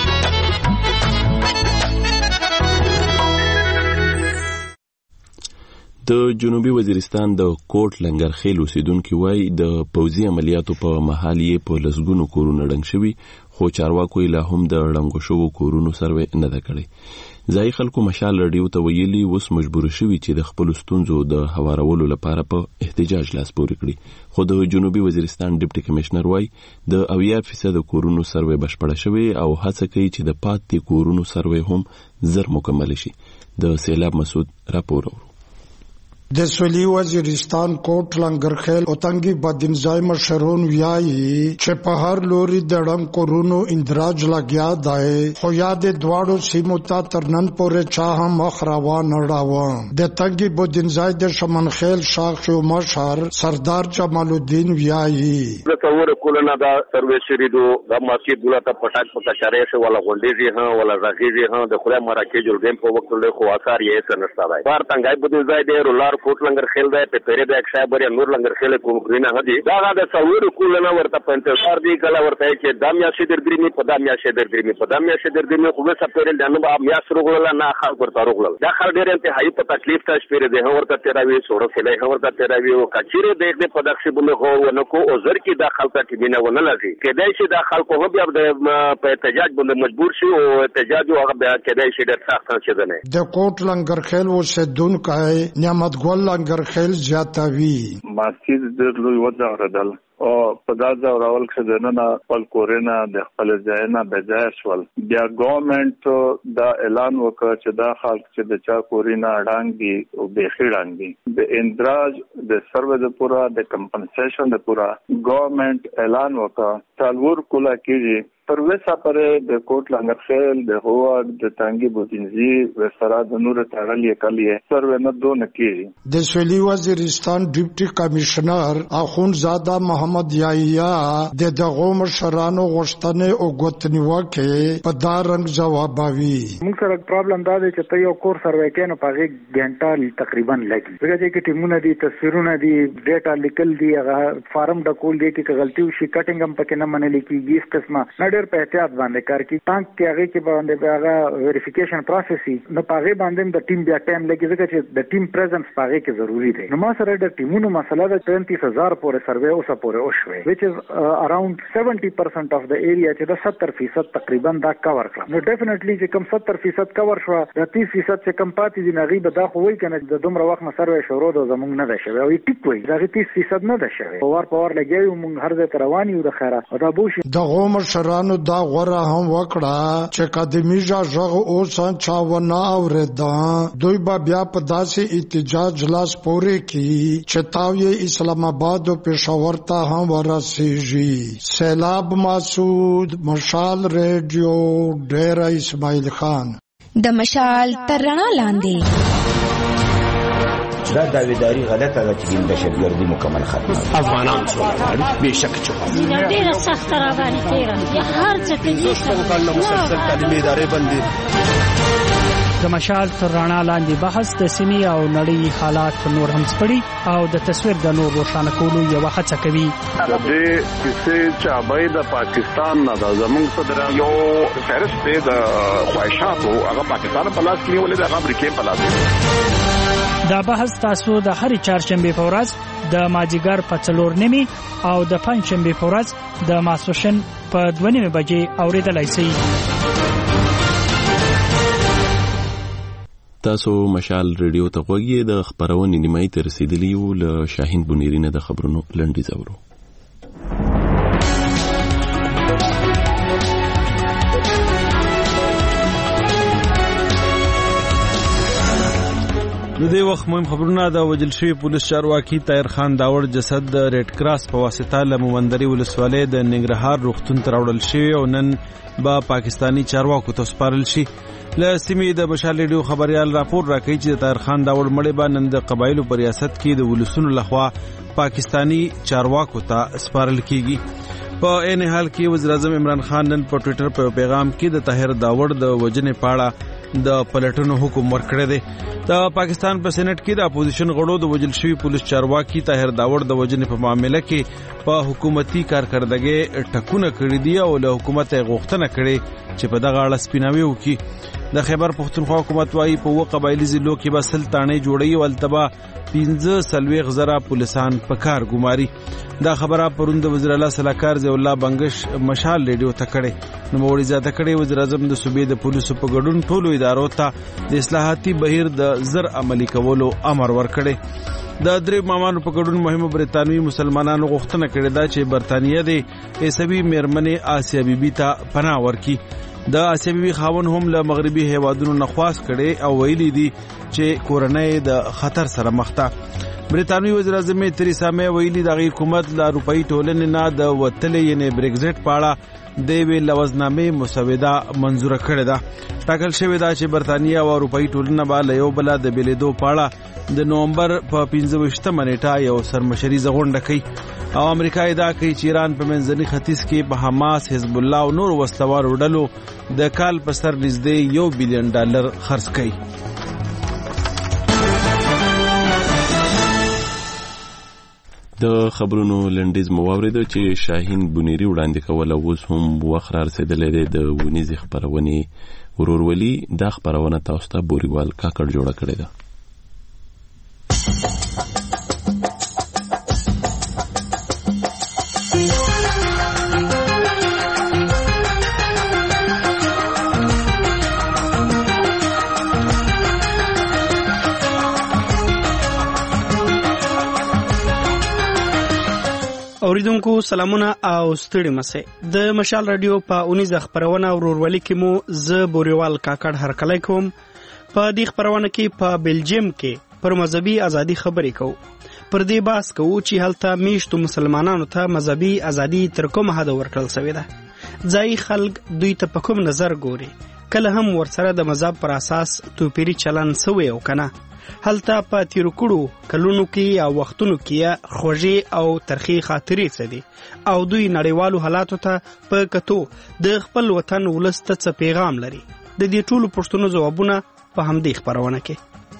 د جنوبي وزیرستان د کوټ لنګرخیل اوسیدونکو وایي د پوځي عملیاتو په مهال یې په لسګونو کورونه ړنګ شوي، خو چارواکو یې لا هم د ړنګو شوو کورونو سروې نه ده کړې. ځایي خلکو مشال رادیو ته ویلي اوس مجبور شوي چې د خپلو ستونزو د هوارولو لپاره په احتجاج لاس پورې کړي. خو د جنوبي وزیرستان ډیپټي کمشنر وایي د 80% کورونو سروې بشپړه شوې او هڅه کوي چې د پاتې کورونو سروې هم زر مکمل شي. د سیلاب مسعود راپور. د سویلي وزیرستان کوټ لنګرخیل او تنګي بدنځای مشرون ویایي چې په هر لوري د ړنګ کورونو اندراج لګیا دی، خو یاد دواړو سیمو ته تر نن پورې چا هم مخ راوان نه راوه. د تنګي بدنځای د شمنخیل شاخ شو مشر سردار جمال الدین ویایي د تور کولنا دا سرویس شریدو د مسجد دولت پټاک په کچاره شو ولا غونډيږي ها ولا راګيږي ها د خدای مرکه جوړ دیم په وخت له خو اثر یې سنستا دی. بار تنګي بدنځای د رولار کوټ لنګرخیل دی په پیری د اکشا بری نور لنګرخیل کوم کړینه هدي دا د څلور کولنا ورته پنځه دی کله ورته چې دامیا شدر درمی په دامیا شدر درمی په دامیا شدر درمی خو به سپیرل دنه به امیا سرغله نه خلک ورته رغله دا خل ډیر انتهایی په تکلیف ته شپره ده ورته تیراوی سوړو فلای ورته تیراوی او کچیره د په دښه بونه خو ونکو او زر کې د خلک ته بینه ونه لګي کېدای شي د خلکو هم بیا په احتجاج باندې مجبور شي او احتجاج هغه بیا کېدای شي د سخت څه نه د کوټ لنګرخیل اوسیدونکو نعمت ګل لنګرخیل زیاتوي مسجد د لوی وځاردل او په دا ځاورول کې دنه خپل کورونه د خپل ځایونه د ځای شول. بیا ګورنمنت دا اعلان وکړ چې دا خلک چې د چا کورونه اړانګ دي او بېخي اړانګ دي د اندراج د سروې د پورا د کمپنسیشن د پورا ګورنمنت اعلان وکړ څلور کولا کېږي پروسه پر د کوټ لنګرخیل د هواد د تانګي بوتنزي وسره د نور تړلې کلیه سروې نه دونه کېږي. د سویلي وزیرستان ډیپټي کمشنر اخونزاده محمد یایا د دغه مشرانو غوښتنې او غوښتنیوکه په دا رنګ جوابوي. موږ سره پرابلم دا دی چې ته یو کور سروې کینو په هغه غنټه تقریبا لګي ځکه چې ټیمونه دي تصویرونه دي ډیټا لیکل دي هغه فارم ډکول دي چې غلطي وشي کټینګ هم پکې نه منل کیږي اس قسمه ډېر په احتیاط باندې کار کوي تانک کې هغه کې باندې هغه ویریفیکیشن پروسس نو پاغه باندې د ټیم بیا ټایم لګي ځکه چې د ټیم پریزنس پاغه کې ضروری دی. نو ما سره د ټیمونو مسله د 23000 پورې سروې او سپورې او شوي which is around 70% of the area چې د 70% تقریبا دا کور کړ. نو ډیفینیټلی چې کوم 70% کور شو د 30% چې کم پاتې دي نغي به دا خو وای کنه د دومره وخت سروې شروع د زمونږ نه ده شوی او ټیک وای دا 30% نه ده شوی پاور لګي موږ هر ځای روان یو د خیره او دا بوشي د غوم شرانو دا غره هم وکړه چې قدمی ژغ اوس چاونه اوردا دوی بیا په داسې احتجاج لاس پورې کی چې تاوی اسلام آباد او پېښور ته هم ورسیږي. سیلاب مسعود مشال ریډیو ډیره اسماعیل خان د مشال ترنا لاندې دا داویداری غلطه ده چې د دهشتګردي مکمل ختمه افغانان سولې بهشکه چوکا ډیره سخت راغلي تیرا یا هر څه کې کله مسلسل تعلیمي ادارې بندي. د مشال تر رڼا لاندې بحث د سیمې او نړۍ حالات نور هم سپړي او د تصویر د نور روښانه کولو یو هڅه کوي. د دې کیسې چې ابای د پاکستان نه د زمونږ صدر یو فهرست د خواهشاتو هغه پاکستان په لاس کې ولې د امریکا په لاس. دا بحث تاسو د هرې چهارشنبه په ورځ د مازیګر په 4:30 او د پنځشنبه په ورځ د ماسپښین په 2:30 بجې اوریدلای شئ. تاسو مشال ریډیو ته غوږی د خبرونې نیمایي ته رسیدلی یو له شاهین بنيري نه د خبرونو لنډیز اورو. د دې وخت مهم خبرونه د وجل شوی پولیس چارواکي طاهر خان داوړ جسد د ریډ کراس په واسطه له مومندري ولسوالۍ د ننګرهار روغتون ته راوړل شوی او نن به پاکستانی چارواکو ته سپارل شي. له سیمې د مشال ریډیو خبريال راپور راکوي چې طاهر خان داوړ مړی به نن د قبایلو په ریاست کې د ولسونو لخوا پاکستانی چارواکو ته سپارل کیږي. په عین حال کې وزیر اعظم عمران خان نن په ټوئیټر په پیغام کې د طاهر داوړ د وجنې پاړه د پلټنو حکم ورکړی دی. د پاکستان په سېنات کې د اپوزیشن غړو د وجل شوی پولیس چارواکي طاهر داوړ د وجنې په معاملې کې په حکومتي کارکردګۍ ټکونه کړې دي او له حکومت غوښتنه کړې چې په دغه اړه سپیناوي وکړي. د خیبر پښتونخوا حکومت وايي په و قبایلی ضلعو کې به 100 تانې جوړي او التبا 15 پولیسان په کار ګماري. دا خبره پروند وزیر اعلی صلاحکار ضیاء الله بنگش مشال ریډیو ته کړي. نو وړي زیاته کړي وزیر اعظم د صوبې د پولیسو په ګډون ټولو ادارو ته د اصلاحاتي بهیر د زر عملی کولو امر ورکړي. د درې مامانو په ګډون مهمه برتانوي مسلمانانو غوښتنه کړې ده چې برتانیه د عیسوي میرمنې آسیا بیبي ته پناه ورکړي. د آسیا بیبي خاون هم له مغربي هیوادونو نه خواست کړي او ویلي دي چې کورنۍ د خطر سره مخ ده. برتانوي وزیر اعظم تریسا مې ویلي د حکومت له اروپאי ټولنې نه د وتلې یعنی بریگزټ پاړه د وی لوزنامې مسوده منزور کړې ده. ټاکل شوی دا چې برتانیه او اروپאי ټولنه به له یو بل د بیلیدو پاړه د نومبر په 15 نیټه یو سرمشري غونډه کوي او امریکا دا کوي چې ایران په منځني ختیځ کې په حماس، حزب الله او نور وسلوارو ډلو د کال په سر نږدې $1 بلین خرڅ کوي. د خبرونو لنډیز مو واورېدو چې شاهین بنيري وړاندې کوله اوس هم وخت رارسېدلی دی د ونیزې خپرونې ورورولي. دا خپرونه تاسو ته بوریوال کاکړ جوړه کړې ده. اوریدونکو سلامونه او ستړي مشه. د مشال رادیو په 19 خبرونه ورورولي کې مو ز بوریوال کاکړ هرکلی کوم. په دې خبرونه کې په بلجیم کې پر مذهبي ازادي خبرې کوو. پر دې باس کوو چې هلته میشتو مسلمانانو ته مذهبي ازادي تر کومه حد ورکړل شوې ده. ځای خلک دوی ته په کوم نظر ګوري، کله هم ورسره د مذهب پر اساس توپیری چلن سوی او کنه. هلته په تیرو کړو کلونو کې او وختونو کې خوږې او ترخی خاطرې څه دي او دوی نړیوالو حالاتو ته په کتو د خپل وطن ولست څه پیغام لري. د دې ټولو پوښتنو ځوابونه په همدې خبرونه کې.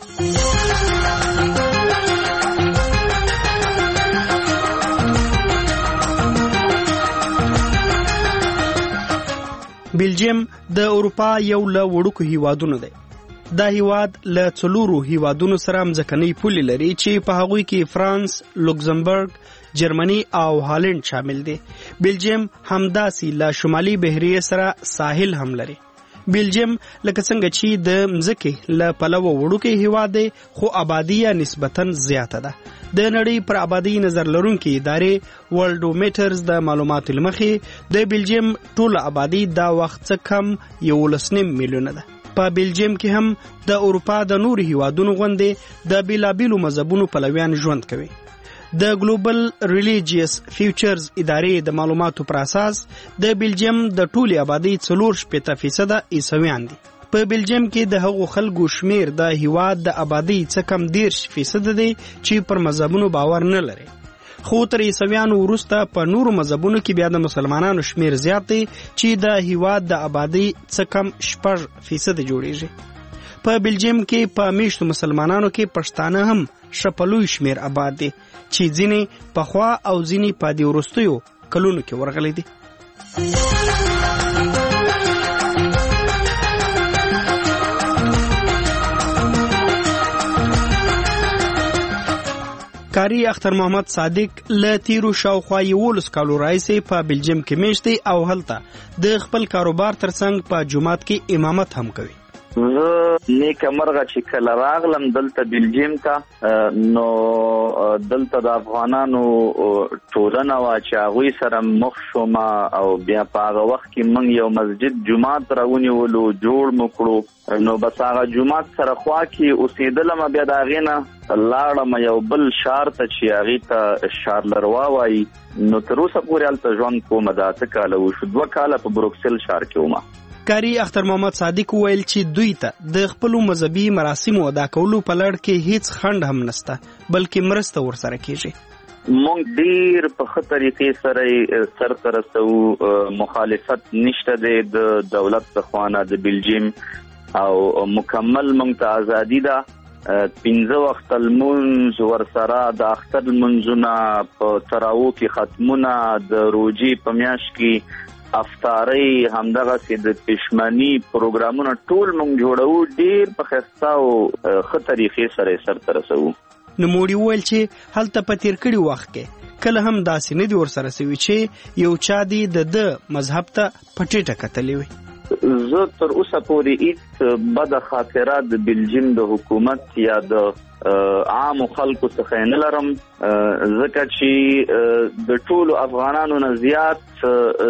بلجیم د اروپا یو له وړوکو هیوادونو دی. دا هیواد له 4 هیوادونو سره مځکنۍ پولې لري چې په هغوی کې فرانس، لوکزمبرګ، جرمني او هالند شامل دي. بلجیم همداسې له شمالي بحیرې سره ساحل هم لري. بلجیم لکه څنګه چې د مځکې له پلوه وړوکی هیواد دی خو آبادي نسبتاً زیاته ده. د نړۍ پر آبادي نظر لرونکي ادارې ورلډومیټرز د معلوماتو له مخې د بلجیم ټوله آبادي دا وخت څه کم 11.5 میلیونه ده. په بلجیم کې هم د اروپا د نور هیوادونو غوندې د بیلابیلو مذهبونو پلویان ژوند کوي. د ګلوبل ریلیجیس فیوچرز ادارې د معلوماتو پر اساس د بلجیم د ټولې آبادی 4% عیسویان دي. په بلجیم کې د هغو خلکو شمیر د هیواد د آبادی څخه کم 10% دی چې پر مذهبونو باور نه لري. خو تر عیسویانو وروسته په نورو مذهبونو کې بیا د مسلمانانو شمیر زیات دی چې د هیواد د آبادی څخه کم 6% جوړیږي. په بلجیم کې په میشتو مسلمانانو کې پښتانه هم شپلوي شمیر آباد دي چې ځینې پخوا او ځینې په دې وروستیو کلونو کې ورغلي دي. کاری اختر محمد صادق له تیرو شاوخوا 11 کالو راځي په بلجیم کې میشتي او هلته د خپل کاروبار ترڅنګ په جمعات کې امامت هم کوي. زه نیک مرغه چې کله راغلم دلته بلجیم ته نو دلته د افغانانو ټولنه وا چې هغوی سره مخ شوم او بیا په هغه وخت کې موږ یو مسجد جومات راونیولو جوړ مو کړو نو بس هغه جومات سره خوا کې اوسېدلم بیا د هغې نه لاړم یو بل شار ته چې هغې ته شارلروا وایي نو تر اوسه پورې هلته ژوند کوم دا 8 کاله وشو 2 کاله په بروکسل شار کې وم کاری اختر محمد صادق ویل چې دوی ته د خپل مذهبي مراسمو ادا کولو په لړ کې هیڅ خنډ هم نشته بلکې مرسته ورسره کیږي مونږ ډیر په ښه طریقې سره سرته رسو مخالفت نشته د دولت څخه د بلجیم او مکمل مونږ ته ازادي ده 15 وخت المنز ورسره د اختر منځونه په تراو کې ختمونه د روزي په میاشت کې افطاری همدغه سي د پښمنی پروګرامونه ټول مونږ جوړو ډیر په خسته او ښه طریقې سره سرته رسو نموړي ویل چې هلته په تیر کړي وخت کې کله هم داسې نه دی ورسره سوي چې یو چا دی د مذهب ته پټیټه کتلې وي زه تر اوسه پورې هیڅ بد خاطره د بلجیم د حکومت یا د عام خلکو څخه نه لرم ځکه چې د ټولو افغانانو نه زیات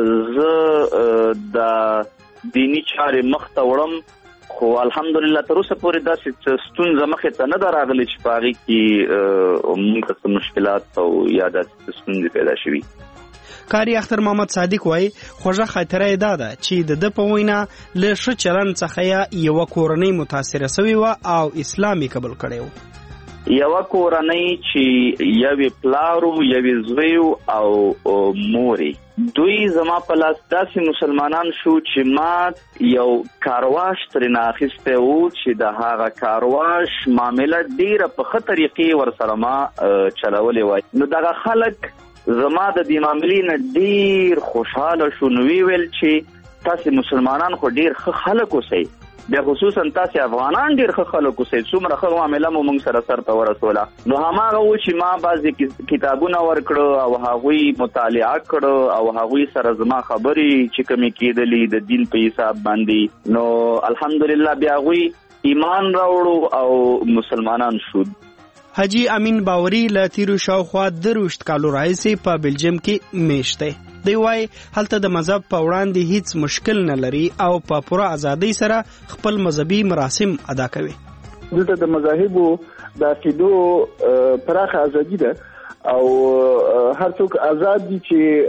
زه د دینی چارې مخ ته وړم خو الحمدلله تر اوسه پورې داسې ستونزه مخې ته نه ده راغلې چې په هغې کې موږ ته څه مشکلات او یا داسې ستونزې پیدا شوي کاری اختر محمد صادق وای خوږه خاطره یې دا ده چې د په وینا له ښه چلند څخه یو کورنۍ متاثره شوی و او اسلامي قبول کړی و یو کورنۍ چې یو پلارو یو زوی او موري دوی زما په لاس داسې مسلمانان شو چې ما یو کارواش ترې اخیستی و چې د هغه کارواش معامله ډیره په ښه طریقې ورسره ما چلولې وای نو دغه خلک زما د دې معاملې نه ډیر خوشحاله شو نو ویل چې تاسې مسلمانان خو ډیر ښه خلک اوسئ بیا خصوصا تاسې افغانان ډیر ښه خلک اوسئ څومره ښه معامله مو موږ سره سرته ورسوله نو هماغه و چې ما بعضې کتابونه ورکړه او هغوی مطالعه کړه او هغوی سره زما خبرې چې کومې کېدلې د دین په حساب باندې نو الحمدلله بیا هغوی ایمان راوړو او مسلمانان شو حاجی امین باوري له تیرو شاوخوا 2 کالو راځي په بلجیم کې میشته دی وای هلته د مذهب په وړاندې هیڅ مشکل نه لري او په پوره ازادۍ سره خپل مذهبي مراسم ادا کوي دلته د مذاهبو د عقیدو پراخه ازادي ده او هر څوک آزاد دي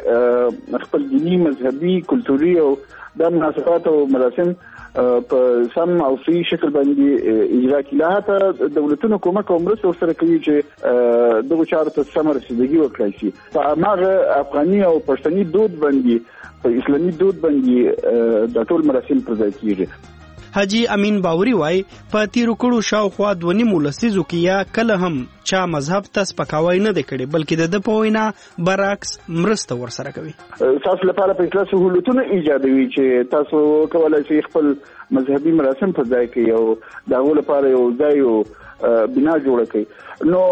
چې خپل دینی مذهبي کلتوري او د مناسبات او مراسم په سم او صحیح شکل باندې اجرا کړي ته دولتونو کومک او مرسته ورسره کوي چې دغه چارو ته سم رسیدګي وکړي شي په هغه افغاني او پښتني دود باندې په اسلامي دود باندې د ټول مراسم پر ځای کیږي حاجی امین باوري وای په تیرو کړو شاوخوا 2.5 لسیزو کې یا کله هم چا مذهب ته سپکاوی نه دی کړی بلکې د په وینا برعکس مرسته ورسره کوي تاسو لپاره په اساس سہولتونه ایجادوي چې تاسو کولای شئ خپل مذهبي مراسم په ځای کې یو دغه لپاره یو ځای یو بنا جوړ کړئ نو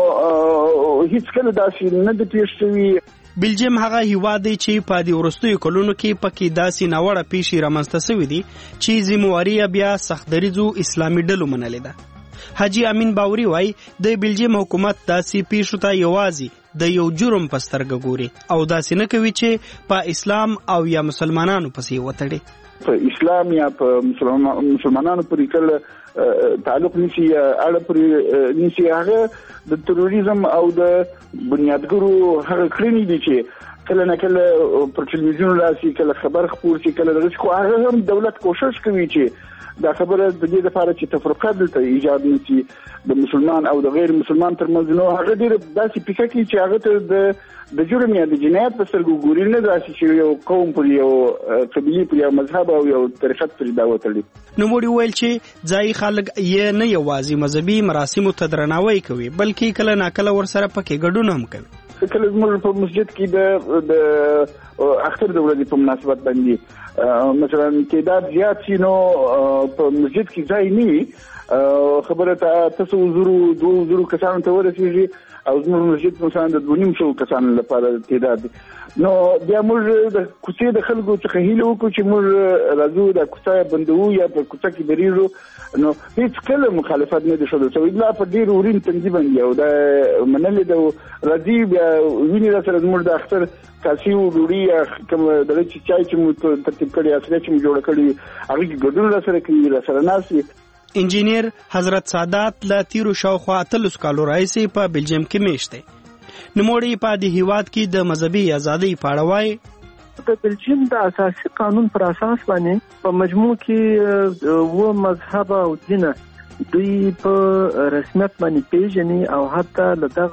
هیڅ کله داسې نه د پیښ شوی بلجیم هغه هیواد دی چې په دې وروستیو کلونو کې پکې داسې ناوړه پیښې رامنځته شوې دي چې ذمہواري بیا سختدریځو اسلامي ډلو منلې ده حاجی امین باوري وای د بلجیم حکومت داسې پیښو ته یوازې د یو جرم په سترګه ګوري او داسې نه کوي چې په اسلام او یا مسلمانانو پسې وتړي په اسلام یا په مسلمانانو پورې کله تعلق نشي اړه پورې نشي هغه د تروریزم او د بنیادګرو هغه کړنې دي چې کله نه کله پر ټلویزیون راسي کله خبر خپور شي کله درس خو هغه هم دولت کوشش کوي چې دا خبره د دې لپاره چې تفرقه دلته ایجاد نشي د مسلمان او د غیر مسلمان ترمنځ نو هغه ډېر داسې فکر کوي چې هغه ته د جرم یا د جنایت په سترګو ګوري نه داسې چې یو قوم پر یو قبیلې پر یو مذهب او یو طریقت پر دا وتړي نو موږ ویل چې ځای خلک یې نه یوازې مذهبي مراسمو ته درناوی کوي بلکې کله ناکله ورسره پکې ګډون هم کوي کله زموږ په مسجد کې د اختر د ورځې په مناسبت باندې مثلا تعداد زیات شي نو په مسجد کې ځای نه خبره تاسو وزرو کسانو ته ورسیږي او زموږ مسجد مثلا د 2.5 کسانو لپاره تعداد نو بیا موږ د کوڅې د خلکو څخه هیله وکړو چې موږ راځو د کوڅه بندو یا په کوڅه کې دریږو نو هیڅ کله مخالفت نه دي شوی لا په ډیر ورین تنظیم دی او د منلې د راځي بیا ویني سره زموږ د اختر کاسي او ډوډۍ کوم د چې چای چې مو ترتیب کړی اصلي چې مو جوړ کړی هغه کې ګډون سره کوي سره ناسي. انجینیر حضرت سادات لا تیرو شاوخوا 3 کالو راځي په بلجیم کې میشته نموړي په د هیواد کې د مذهبي ازادي پاړوي د بلجیم د اساسي قانون پر اساس باندې په مجموع کې و مذهب او دین دوی په رسمیت باندې پیژني او حتی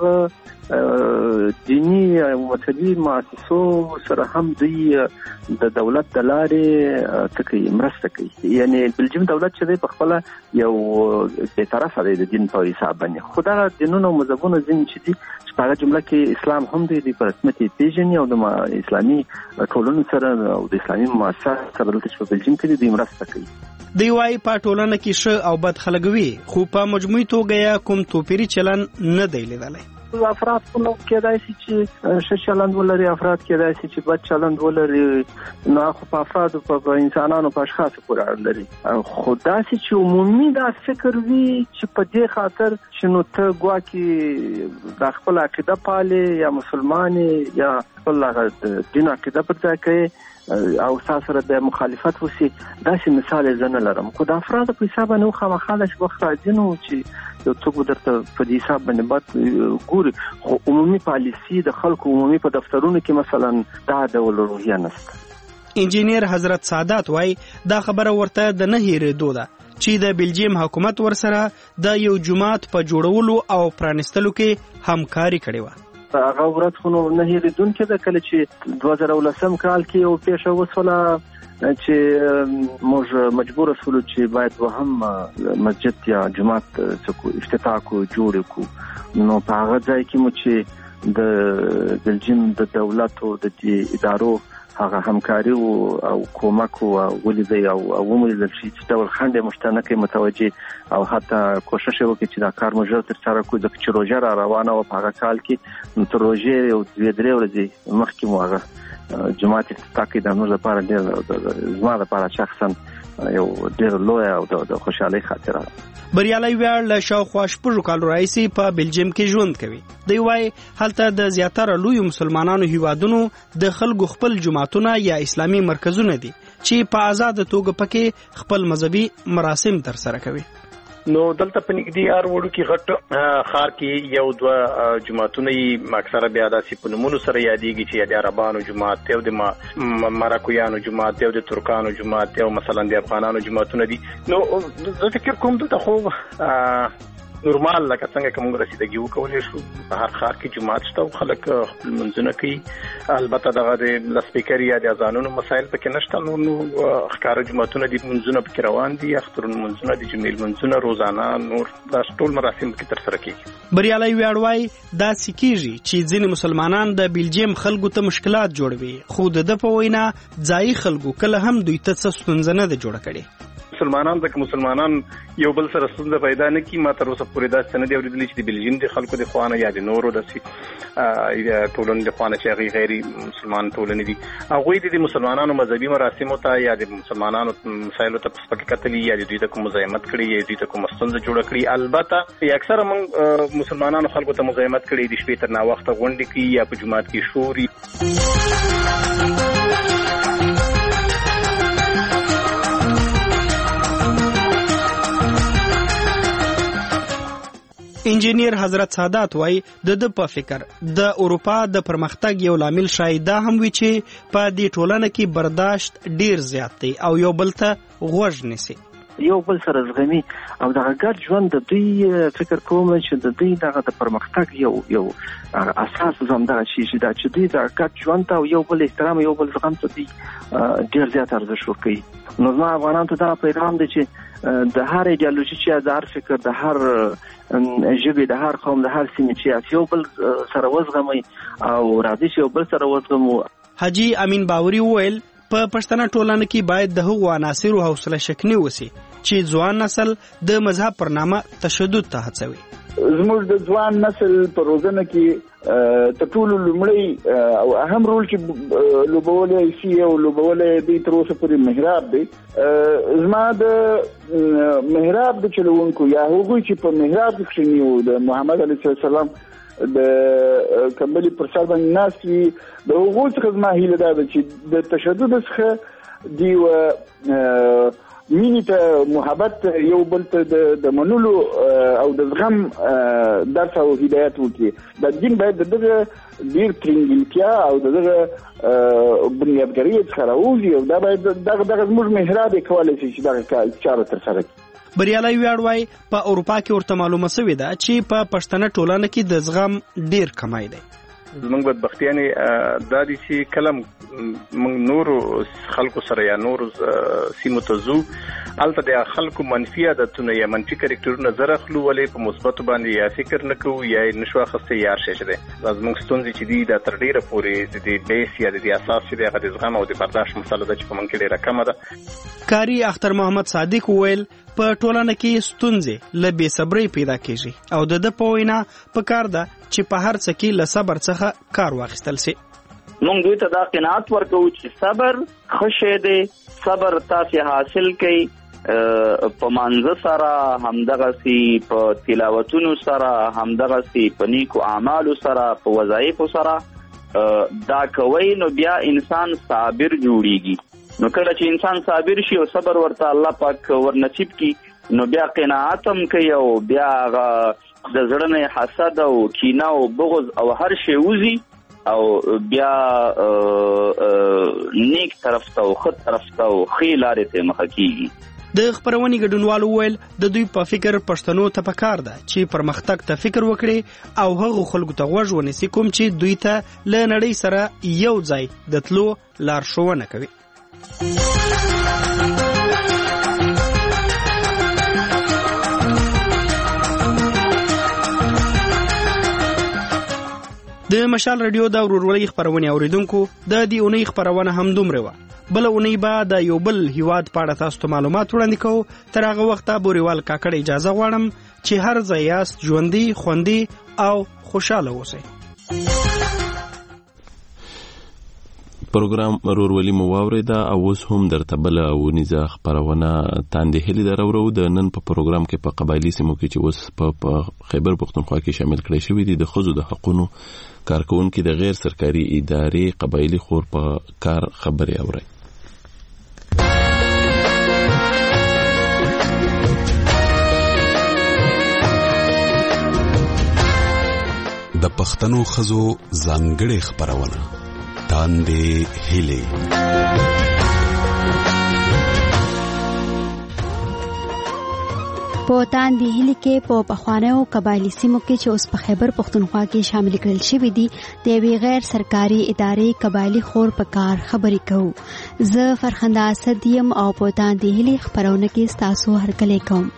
لدغه دینی او مذهبي مؤسسو سره هم دوی د دولت د لارې تکي مرسته کوي یعنی بلجیم دولت چې په خپل یو به طرفه دی د دین په حساب باندې خدای دینونو مذهبونو ځین چې دي په هغه جمله کې اسلام هم دی په رسمیت پیژني او د اسلامي ټولنو سره او د اسلامي مؤسسات سره د بلجیم کې دوی مرسته کوي. دی وايي په ټولنه کې ښه او بد خلک وي خو په مجموعي توګه کوم توپیری چلن نه دی لیدلی. افراد په کېدای شي چې ښه چلند ولري افراد کېدای شي چې بد چلند ولري نو خو په افرادو په انسانانو په اشخاصو پورې اړه لري خو داسې چې عمومي دا فکر وي چې په دې خاطر چې نو ته ګواکې د خپل عقیده پالې یا مسلمان یا خپل دین عقیده پر ځای کوي او سره د مخالفت وسی داسې مثال زنه لرم خو د افراد په حساب نه خامخاله شي وخت راځي نو چې یو څوک درته په دې حساب باندې بات ګوري خو عمومي پالیسی د خلکو عمومي په دفترونو کې مثلا دا ډول روحیه نشته. انجینیر حضرت سادات وايي دا خبره ورته د نه هېرېدو ده چې د بلجیم حکومت ورسره د یو جماعت په جوړولو او پرانستلو کې همکاري کړې وه. هغه ورځ خو نه هېرېدونکې ده کله چې 2019 کال کې یو پیښه وسوله چې موږ مجبور شولو چې باید وهم مسجد یا جماعت افتتاح کو جوړ کو نو په هغه ځای کې مو چې د بلجیم د دولت او د ادارو هغه همکاري او کومک او ولیدي او ومولیدل چې ډول خنډ مشترکه متوجه او حتی کوشش وکړي چې دا کار موږ تر سره کوو ځکه چې روزه را روانه او په هغه کال کې تر روزه او 2-3 ورځې مخکې مو هغه جماعت افتتاحي د موږ لپاره ډېر زما لپاره شخصا یو ډېر لوی او د خوشحالۍ خاطره. بریالي ویاړ له شاوخوا 6 کالو راځي په بلجیم کې ژوند کوي. دی وايي هلته د زیاتره لوی مسلمانانو هیوادونو د خلکو خپل جماعتونه یا اسلامي مرکزونه دي چې په آزاد توګه پکې خپل مذهبي مراسم تر سره کوي. نو دلته په نږدې هر وړو کې غټ ښار کې یو دوه جماعتونه یې اکثره بیا داسې په نومونو سره یادېږي چې د عربانو جماعت دی او د مراکویانو جماعت دی او د ترکانو جماعت دی او مثلا د افغانانو جماعتونه دي. نو زه فکر کوم دلته خو نورمال لکه څنګه کوم رسیدګي وکولای شو په هر ښار کې جماعت شته او خلک خپل منځونه کوي البته دغه د لسپیکر یا د اذانونو مسایل پکې نشته نو ښکار جماعتونه دي منځونه پکې روان دي اخترونو منځونه دي جمیل منځونه روزانه نور دا ټول مراسم پکې تر سره کیږي. بریالي ویاړ وايي دا سکیږي چې ځینې مسلمانان د بلجیم خلکو ته مشکلات جوړوي خو د په وینا ځای خلکو کله هم دوی ته څه ستونزه نه جوړه کړي. مسلمانان یو بل سره ستونزه پیدا نه کی ما تر اوسه پورې دا څنګه دی اوریدلی چې د بلجیم د خلکو د خوانه یا د نورو د ټولنې د خوانه چې غیر مسلمان ټولنې دي هغه د مسلمانانو مذهبي مراسم ته یا د مسلمانانو مسایلو ته پسپک کتلی یا د دوی ته کوم مزاحمت کړي یا دوی ته کوم ستونزه جوړه کړي البته اکثره موږ مسلمانانو خلکو ته مزاحمت کړي د شپې تر نا وخت غونډې کوي یا په جماعت کې شوري. انجینیر حضرت سادات وايي د په فکر د اروپا د پرمختګ یو لامل شاید دا هم وي چې په دې ټولنه کې برداشت ډیر زیات دی او یو بل ته غوږ نیسي یو بل سره زغمي او دغه ګډ ژوند د دوی فکر کوم چې د دوی دغه د پرمختګ یو اساس زموږ شي چې دوی د ګډ ژوند او یو بل احترام یو بل زغم ته دوی ډیر زیات ارزښت ورکوي. نو زما افغانانو ته دا پیغام دی چې د هر ایدئولوژي چې د هر فکر د هر ژبې د هر قوم د هر سیمې چې یو بل سره وزغمي او راځي چې یو بل سره وزغمو. حاجی امین باوري وویل په پښتنه ټولنه کې باید د هغو عناصرو حوصله شکني وسی چې ځوان نسل د مذهب پر نامه تشدد ته هڅوي. زموږ د ځوان نسل په روزنه کې تر ټولو لومړی او اهم رول چې لوبولی شي او لوبولی دی تر اوسه پورې محراب دی. زما د محراب د چلوونکو یا هغوی چې په محراب کې کښېني او د محمد علیه السلام د کمبلې پر سر باندې ناست وي، د هغوی څخه زما هیله دا ده چې د تشدد څخه دوی مینې ته محبت یو بل ته د منلو او د زغم درس او هدایت وکړي. د دین باید د دغه ډېر ترنګلتیا او د دغه بنیادګرۍ څخه راوځي او دا باید دغه زموږ محراب یې کولی شي چې دغه چاره ترسره کړي. بریالی ویاړ وایي په اروپا کې ورته معلومه سوې ده چې په پښتنه ټولنه کې د زغم ډېر کمی دی. زمونږ بدبختیانې دا دي چې کله موږ نورو خلکو سره یا نورو سیمو ته ځو، هلته د خلکو منفي عادتونه یا منفي کرکټرونه زر اخلو، ولې په مثبتو باندې یا فکر نه کوو یا یې نشو اخیستی یا هر شی چې دی. دا زموږ ستونزې چې دي دا تر ډېره پورې د دې بیس یا د دې اساس چې دی هغه د زغم او د برداشت مسله ده چې په موږ کې ډېره کمه ده. کاري اختر محمد صادق وویل په ټولنه کې ستونزې له بې صبرۍ پیدا کېږي او د ده په وینا پکار ده چې په هر څه کې له صبر څخه کار واخیستل سي. موږ دوی ته دا قناعت ورکوو چې صبر ښه شی دی، صبر تاسې حاصل کړئ په مانځه سره، همدغسې په تلاوتونو سره، همدغسې په نیکو اعمالو سره، په وظایفو سره دا کوئ نو بیا انسان صابر جوړیږي. نو کله چې انسان صابر شي او صبر ورته الله پاک ورنصیب کی نو بیا قناعت هم کوي او بیا د زړه نه حسد او کینه او بغض او هر شی وزي او بیا نیک طرف ته او خط طرف ته او خې لارې ته مخه کیږي. د خبرونې ګډونوالو ویل د دوی په فکر پښتنو ته پکار ده چې پرمختګ ته فکر وکړي او هغه خلکو ته غوږ ونیسي کوم چې دوی ته له نړۍ سره یو ځای د تلو لارښوونه کوي. د مشال رادیو د ورورولۍ خبرونه اوریدونکو د دې اونۍ خبرونه هم دومره و. بل اونۍ به د یو بل هیواد په اړه تاسو ته معلومات وړاندې کوو. تر هغه وخته بوريوال کاکړ اجازه غواړم چې هر ځای یاست ژوندۍ، خوندي او خوشاله اوسئ. پروګرام رورولي مو واوریده او اوس هم درته بله ونیزه خپرونه تاندې هیلې درورو. د نن په پروګرام کې په قبایلي سیمو کې چې اوس په خیبر پښتونخوا کې شامل کړی شوي دي د ښځو د حقونو کارکوونکي د غیر سرکاري ادارې قبایلي خور په کار خبرې اورئ. د پښتنو ښځو ځانګړې خپرونه تاندې هیلې. په تاندې هیلې کې په پخوانیو قبایلي سیمو کې چې اوس په خیبر پښتونخوا کې شامل کړل شوي دي د یوې غیر سرکاري ادارې قبایلي خور په کار خبرې کوو. زه فرخنده اسد یم او په تاندې هیلې خپرونه کې ستاسو هرکلی کوم.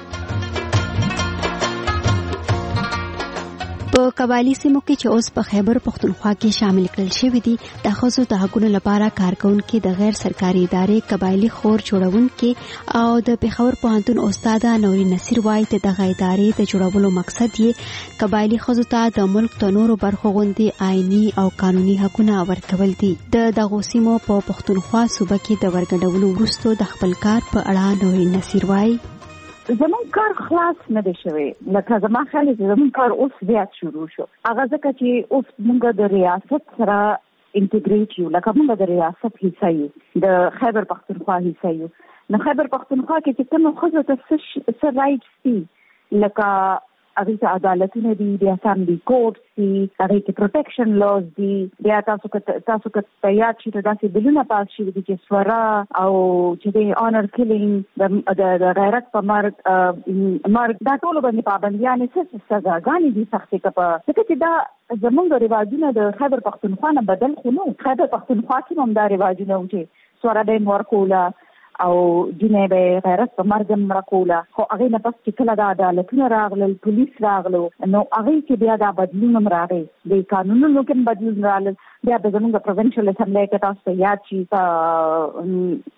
په قبایلي سیمو کې چې اوس په خیبر پښتونخوا کې شامل کړل شوي دي د ښځو د حقونو لپاره کارکوونکي د غیر سرکاري ادارې قبایلي خور جوړونکي او د پېښور پوهنتون استاده نوري نصیر وایي د دغه ادارې د جوړولو مقصد یې قبایلي ښځو ته د ملک د نورو برخو غوندې آئیني او قانوني حقونه ورکول دي. د دغو سیمو په پښتونخوا صوبه کې د ورګډولو وروسته د خپل کار په اړه نوري نصیر وایي زمون کار خلاص نه دی شوی، لکه زما خیال دی زمون کار اوس زیات شروع شو. هغه ځکه چې اوس موږ د ریاست سره انټیګریټ یو، لکه موږ د ریاست حصہ یو، د خیبر پښتونخوا حصہ یو. نو خیبر پښتونخوا کې چې کوم ښځو ته څه رایټس دي، لکه هغه ته عدالتونه دي، بیا فیملی کورټ دي، هغه کې پروټیکشن لاز دي، بیا تاسو که یاد شي داسې بلونه پاس شوي دي چې سوره او چې د آنر کیلینګ د غیرت په مرګ دا ټولو باندې پابندیانې څه سزاګانې دي سختې که ځکه چې دا زمونږ رواجونه د خیبر پښتونخوا نه بدل خو نه. خیبر پښتونخوا کې هم دا رواجونه و چې سوره به یې ورکوله او جنې به غیرت په مرګ هم ورکوله، خو هغې نه پس چې کله دا عدالتونه راغلل، پولیس راغلو، نو هغې کې بیا دا بدلون هم راغی، د قانونونو کې هم بدلون راغلل. بیا به زمونږ د پروینشل اسمبلی کې تاسو ته یاد شي په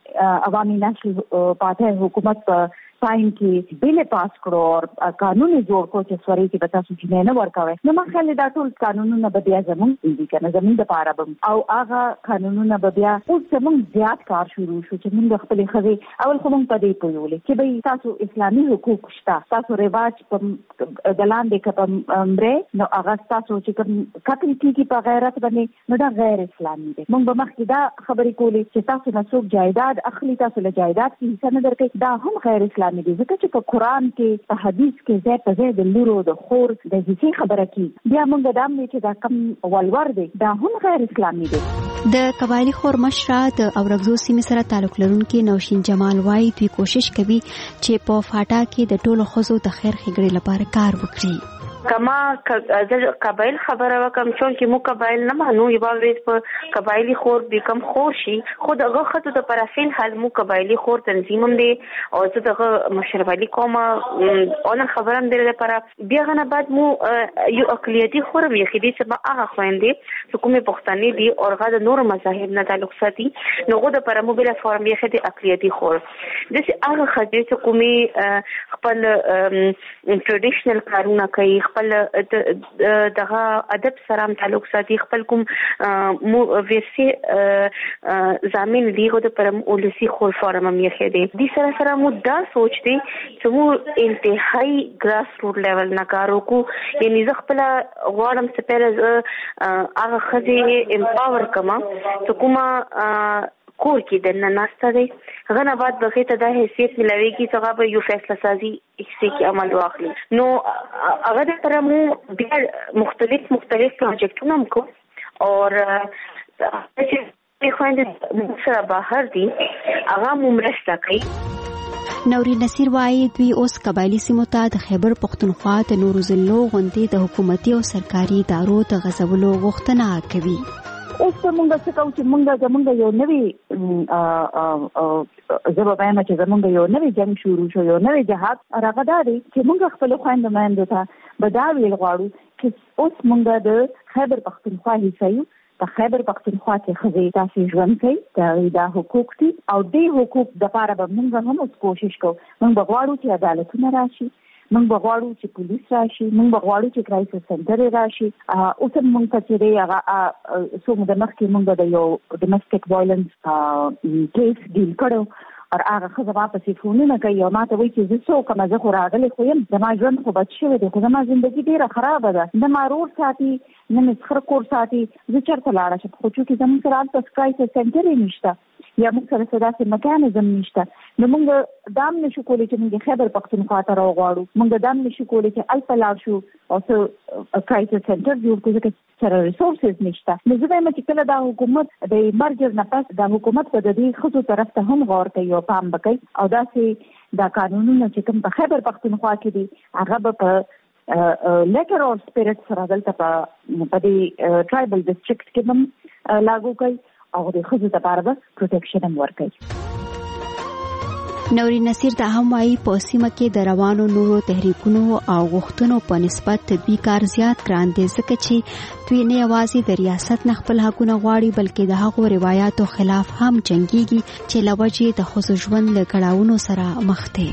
عوامي نشل پاتې حکومت په ټایم کې بل پاس کړو او قانون جوړ کو چې سوري کې بتا سوچ نه ورکاوه. نو ما خل دا ټول قانونونه به بیا زموږ دي کنه زموږ د پاره بم او هغه قانونونه به بیا اوس زموږ زیات کار شروع شو چې موږ خپل خزي اول خو موږ په دې پویولې چې به تاسو اسلامي حقوق شته، تاسو رواج په دلان دې کپم امره نو هغه تاسو چې کوم قتل کیږي په غیرت باندې نو دا غیر اسلامي دي. موږ به مخکې دا خبرې کولې چې تاسو نه څوک جایداد اخلي، تاسو له جایداد کې حصہ نه درکې، دا هم غیر اسلامي دي. ځکه چې په قرآن کې په حدیث کې ځای په ځای د لورو د خور د حصې خبره کې بیا موږ دا هم چې دا کم ولور دی دا هم غیر اسلامي دی. د قبایلی خور مشره د اورګزو سیمې سره تعلق لرونکي نوشین جمال وایي دوی کوشش کوي چې په فاټا کې د ټولو ښځو د خیر ښېګړې لپاره کار وکړي. کما قبایل خبره وکم چون کې مو قبایل نه مانو یو ورځ په قبایلی خور به کم خوشي خود هغه خطو د پرافین حل مو قبایلی خور تنظیمم دي او زه دغه مشرفالي کومه اون خبرم دې لپاره بیا غنه بعد مو یو اقلیتی خور به خېدي چې ما هغه خويندې حکومت پښتني دي او غا د نور مذاهب نه تعلق ساتي نو غو د پر مو بل فورم یې خېدي اقلیتی خور د چې هغه خځې چې کومي خپل ټریډیشنل کارونه کوي خپل دغه ادب سره تعلق ساتي خپل کوم مو ورسي زمين دیغه د پرم اولسی خور فارم مې خېده دي سره مو دا سوچ دي چې مو انتهایی ګراس روټ لیول نه کارو کو یعنی زه خپل غواړم چې پر هغه خځې امپاور کما چې کومه کور کې د ناسته دی غنه بعد بغیر ته د حیثیت ملويږي چې هغه به یو فیصله سازي اکسي کې عمل واخلي. نو هغه د تر مو بیا مختلف پروجیکټونه هم کو اور چې خويندې سره بهر دي هغه مو مرسته کوي. نوري نصیر وایي دوی اوس قبایلی سیمو ته د خیبر پختونخوا د نوروزلو غونډې د حکومتي او سرکاري ادارو د غزولو غوښتنه کوي. اوس موږ څه کوو چې موږ یو نوی زه به وایم چې زموږ یو نوی جنگ شروع شو یو نوی جهاد راغلی دی چې موږ خپل خویندو مایندو ته به دا ویل غواړو چې اوس موږ د خیبر پختونخوا حصه یو په خیبر پختونخوا کې ښځې داسې ژوند کوي دا حقوق دي او دې حقوق دپاره به موږ هم اوس کوشش کوو. موږ به غواړو چې عدالتونه راشي، موږ به غواړو چې پولیس راشي، موږ به غواړو چې کرایسس سنټر راشي. اوس هم موږ ته چې دی هغه څو موده مخکې موږ د یو ډومسټک وایلنس کیس ډیل کړو او هغه ښځه واپسې فونونه کوي او ما ته وایي چې زه څوک یم، زه خو راغلی خو یم، زما ژوند خو بد شوی دی خو زما زندګي ډېره خرابه ده، نه ما رور ساتي نه مې خره کور ساتي، زه چېرته لاړه شم. خو چونکې زموږ سره هلته کرایسس سنټر یې نشته یا موږ سره څه داسې میکانیزم نشته نو موږ دا هم نشو کولی چې موږ خیبر پختونخوا ته راوغواړو، موږ دا هم نشو کولی چې هلته لاړ شو او څه کرایسس سنټر جوړ کړو ځکه سره ریسورسز نشته. نو زه وایم چې کله دا حکومت د مرجر نه پس دا حکومت په د دې ښځو طرف ته هم غور کوي او پام به کوي او داسې دا قانونونه چې کوم په خیبر پختونخوا کې دي هغه به په لیټر اور سپیرټ سره دلته په دې ټرایبل ډسټرکټ کې هم لاګو کوي او د ښځو لپاره به پروټیکشن هم ورکوي. نوري نصیر دا هم وایي په سیمه کې د روانو نورو تحریکونو او غوښتنو په نسبت د دوی کار زیات ګران دی ځکه چې دوی نه یوازې د ریاست نه خپل حقونه غواړي بلکې د هغو روایاتو خلاف هم جنګیږي چې له وجې د ښځو ژوند له کړاوونو سره مخ دی.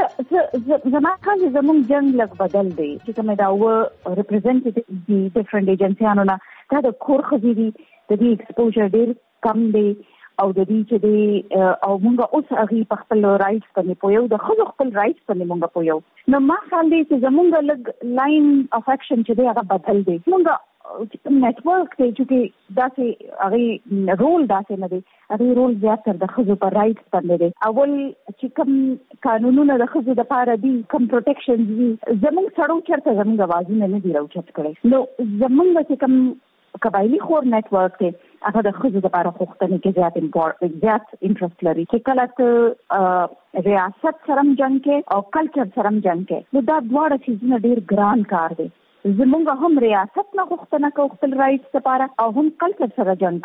زما خاص زموږ جنگ لږ بدل دی چې کومه دا و ریپرزنټیټیو دي ډیفرنٹ ایجنسیانو نه دا د کور ښځې دي د دې ایکسپوژر ډېر کم دی او د دې چې دی او موږ اوس هغې په خپل رایټس باندې پوهیو د ښځو خپل رایټس باندې موږ پوهیو. نو ما خیال دی چې زموږ لږ لاین اف اکشن چې دی هغه بدل دی. موږ نیټورک دی چې داسې هغې رول داسې نه دی، هغې رول زیاتر د ښځو په رایټس باندې دی. اول چې کوم قانونونه د ښځو دپاره دي کوم پروټیکشنز دي زموږ سړو چېرته زموږ اوازونه نه دي راوچت کړی. نو زموږ چې کوم قبایلی خور نیټورک دی هغه د ښځو لپاره غوښتنې کې زیات انټرسټ لري چې کله ته ریاست سره هم جنګ کې او کلچر سره هم جنګ کې نو دا دواړه څیزونه ډېر ګران کار دی. زمونږ هم ریاست نه غوښتنه کوو خپل رایټس لپاره او هم کلچر سره جنګ کوو.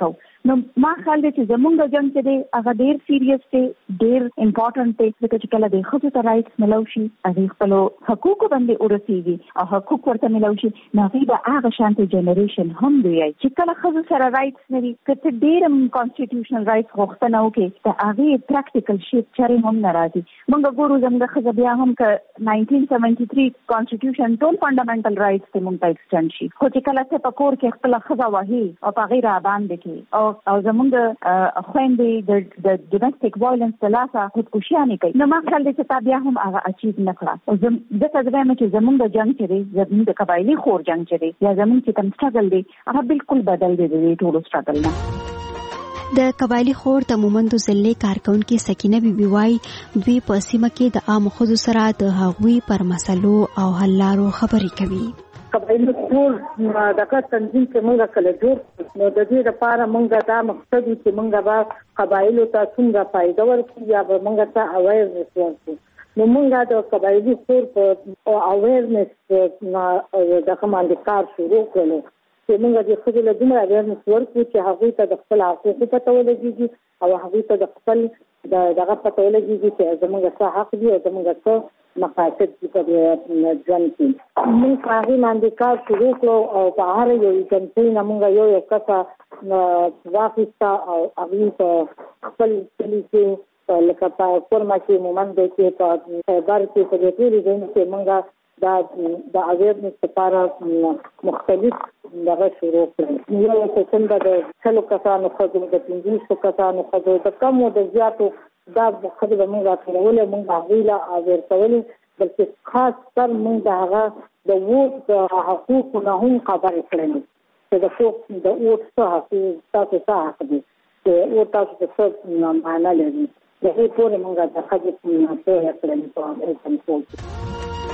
نو ما خیال دی چې زمونږ جنگ چې دی هغه ډیر سیریس دی، ډیر امپورټنټ دی، ځکه چې کله د ښځو ته رایټس ملو شي، هغې خپلو حقوقو باندې ورسېږي او حقوق ورته ملو شي، نو هغوی به هغه شانتې جنریشن هم دی چې کله ښځو سره رایټس نه وي، که ته ډېر هم کانسټیټیوشنل رایټس غوښتنه وکړې د هغې پریکټیکل شیپ چارې هم نه راځي. موږ ګورو زموږ ښځه بیا هم که 1973 کانسټیټیوشن ټول فنډامنټل رایټس ته موږ ته ایکسټنډ شي، خو چې کله ته په کور کې خپله ښځه وهې او په هغې راباندې کړې او زموږ خویندې د ډومestic وایلنس د لاسه خودکشیانې کوي، نو ما خیال دی چې تا بیا هم هغه اچیو نه کړه. ځکه زه وایم چې زموږ جنګ چې دی، زموږ د قبایلي خور جنګ چې دی یا زموږ چې کوم سټرګل دی هغه بالکل بدل دی د دې ټولو سټرګل نه. د قبایلي خور د مومندو ضلع کارکونکې سکینه بیبي وایي دوی په سیمه کې د عامو ښځو سره د هغوی پر مسلو او حل لارو خبرې کوي. قبایلي خور دغه تنظیم چې موږ کله جوړ نو د دې لپاره موږ دا مقصد چې موږ به قبایلو ته څومره فایده ورکړو یا به موږ ته اویرنس ورکړو. نو موږ د قبایلي خور په اویرنس دغه باندې کار شروع کړو چې موږ د ښځو له دومره اویرنس ورکړو چې هغوی ته د خپل حقوقو پته ولګېږي او هغوی ته د خپل دغه پته ولګېږي چې زموږ څه حق دي او زموږ څه مقاصد دي په ژوند کې. موږ په هغې باندې کار شروع کړو او په هر یو ایجنسۍ نه موږ یو کسه واخیسته او هغوی په خپل کلي کې لکه په کورمه کې مومند دی کې په خیبر کې په دې ټولو ځایونو کې موږ د اویرنس لپاره مختلف دغه شروع کړو. یو سیسن به د 100 کسانو ښځو، د 50 کسانو ښځو، د کمو د زیاتو دا ښځې به موږ راټولولې، موږ هغوی له اویر کولې، بلکې خاص کر موږ د هغه د ووټ د حقوقو نه هم خبرې کړې چې د ووټ څه حقوق تاسو څه حق دي، چې ووټ تاسو ته څه معنا لري، د هغې پورې موږ د ښځې پوهه کړې په کنټرول کې.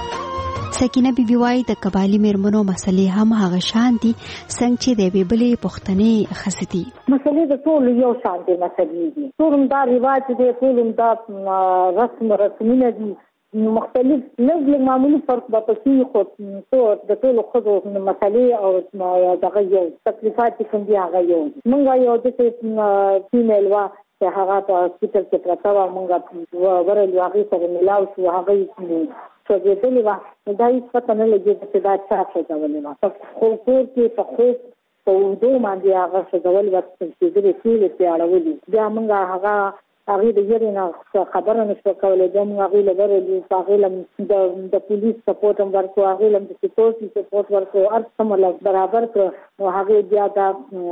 سکینه بیبي وایي د قبایلي میرمنو مسلې هم هغه شان دي څنګه چې د یوې بلې پښتنې ښځې دي. مسلې د ټولو یو شان دي مسلې دي، ټول همدا رواج دی، ټول همدا رسمونه دي، مختلف لږ معمولي فرق به پکې، خو د ټولو ښځو مسلې او دغه یو تکلیفات چې کوم دي هغه یو دي. موږ یو داسې فیمیل وه چې هغه په هاسپیټل کې پرته وه، موږ ورغلو هغې سره میلاو شو، هغې سوځېدلې وه، نو دا هېڅ پته نه لګېده چې دا چا سوځولې وه. په کور کې په خوب په اوږدو باندې هغه سوځولې وه، سوځېدلې ټولې پرې اړولې. بیا موږ هغې د یېرې نه خبره نه شوه کولی، بیا موږ هغې له ورغلو، په هغې له د پولیس سپورټ هم ورکړو، هغې له د سکیورټي سپورټ ورکړو، هر څه مو برابر کړو. نو هغې بیا دا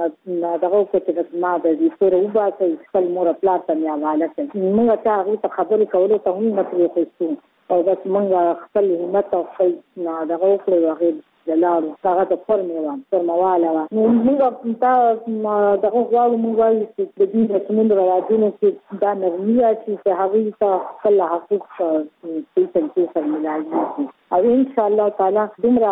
دغه وکړه چې ما د دې توره وباسئ، خپل مور پلار ته مې حواله کړئ. موږ ته هغې ته خبرې کولو ته هم نه پرېښودو او بس موږ خپل همت او خپل دغه وکړو، هغې لاړو. هغه د فورمواله وه. نو موږ دا دغه غواړو، موږ وایو چې د دې رسمونو رواجونو کې دا نرمي راشي چې هغوی ته خپل حقوق صحیح طریقې سره ملاحظه شي او انشاءالله تعالی دومره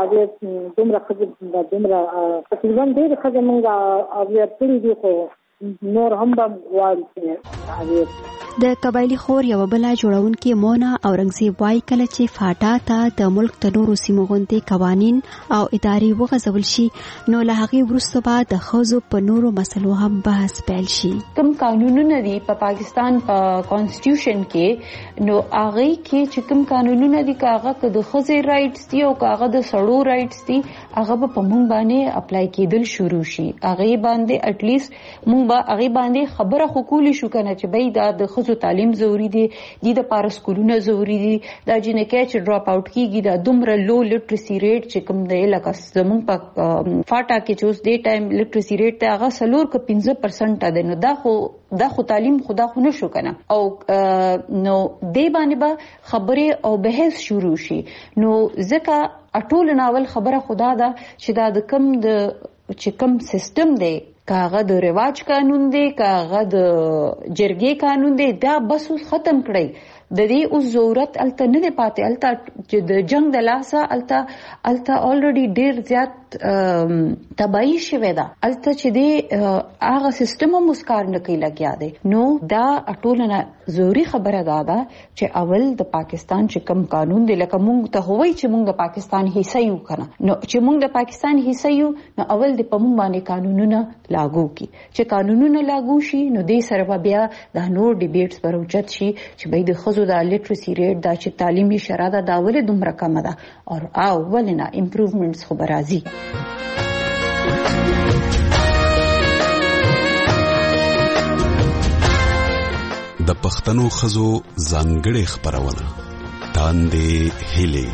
ښځې دومره تقریبا ډېرې ښځې موږ اویر کړي دي، خو نور هم به غواړو چې اویر. د قبایلي خور یوه بله جوړونکې مونا اورنګزیب وایي کله چې فاټا ته د ملک د نورو سیمو غوندې قوانین او ادارې وغځول شي نو له هغې وروسته به د ښځو په نورو مسلو هم بحث پیل شي. کوم قانونونه دي په پاکستان په کانسټیټیوشن کې، نو هغې کې چې کوم قانونونه دي که هغه که د ښځې رایټس دي او که هغه د سړو رایټس دي، هغه به په موږ باندې اپلای کېدل شروع شي. هغې باندې اټلیست موږ به هغې باندې خبره خو کولی شو که نه چې بهی دا د ښځو تعلیم ضروري دي، دې دپاره سکولونه ضروري دي، دا جنکۍ چې ډراپ آوټ کېږي دا دومره لو لټرسي ریټ چې کوم دی، لکه زموږ په فاټا کې چې اوس دې ټایم لټرسي ریټ دی هغه 4 که 15% دی، نو دا خو تعلیم خدا خو نشو کنه. او نو دې باندې به خبرې او بحث شروع شي. نو ځکه ټول ناول خبره خدا ده چې دا د کم سیستم دی، که هغه د رواج قانون دی، که هغه د جرګې قانون دی، دا بس اوس ختم کړئ. د دې اوس ضرورت الته نه دی پاتې، الته چې د جنگ د لاسه الته الریډي ډیر زیات زیات تباہی شوه ده الته چې دی هغه سیستم مسکار نه کوي لګیا دی. نو دا ټولنه ضروري خبره ده چې اول د پاکستان چې کم قانون دی لکه مونږ ته هوی چې مونږ د پاکستان حصہ یو کنه نو چې مونږ د پاکستان حصہ یو نو اول د پمون باندې قانونونه لاګو کی چې قانونونه لاګو شي نو د سره بیا د نور ډیبیټس پر اوچت شي چې به د خزو د لیټریسي ریټ دا چې تعلیمي شراده دا ولې دومره کم ده او اولنا امپروومنټس خو برازي. د پښتنو خزو ځانګړې خبرونه تاندې هلي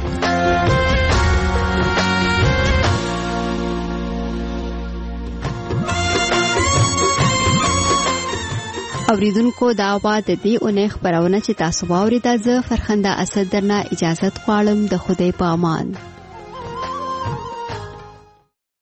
اوریدونکو دا وا د دې اونۍ خبرونه چې تاسو واوریدا زه فرخنده اسد درنه اجازه غواړم د خدای په امان.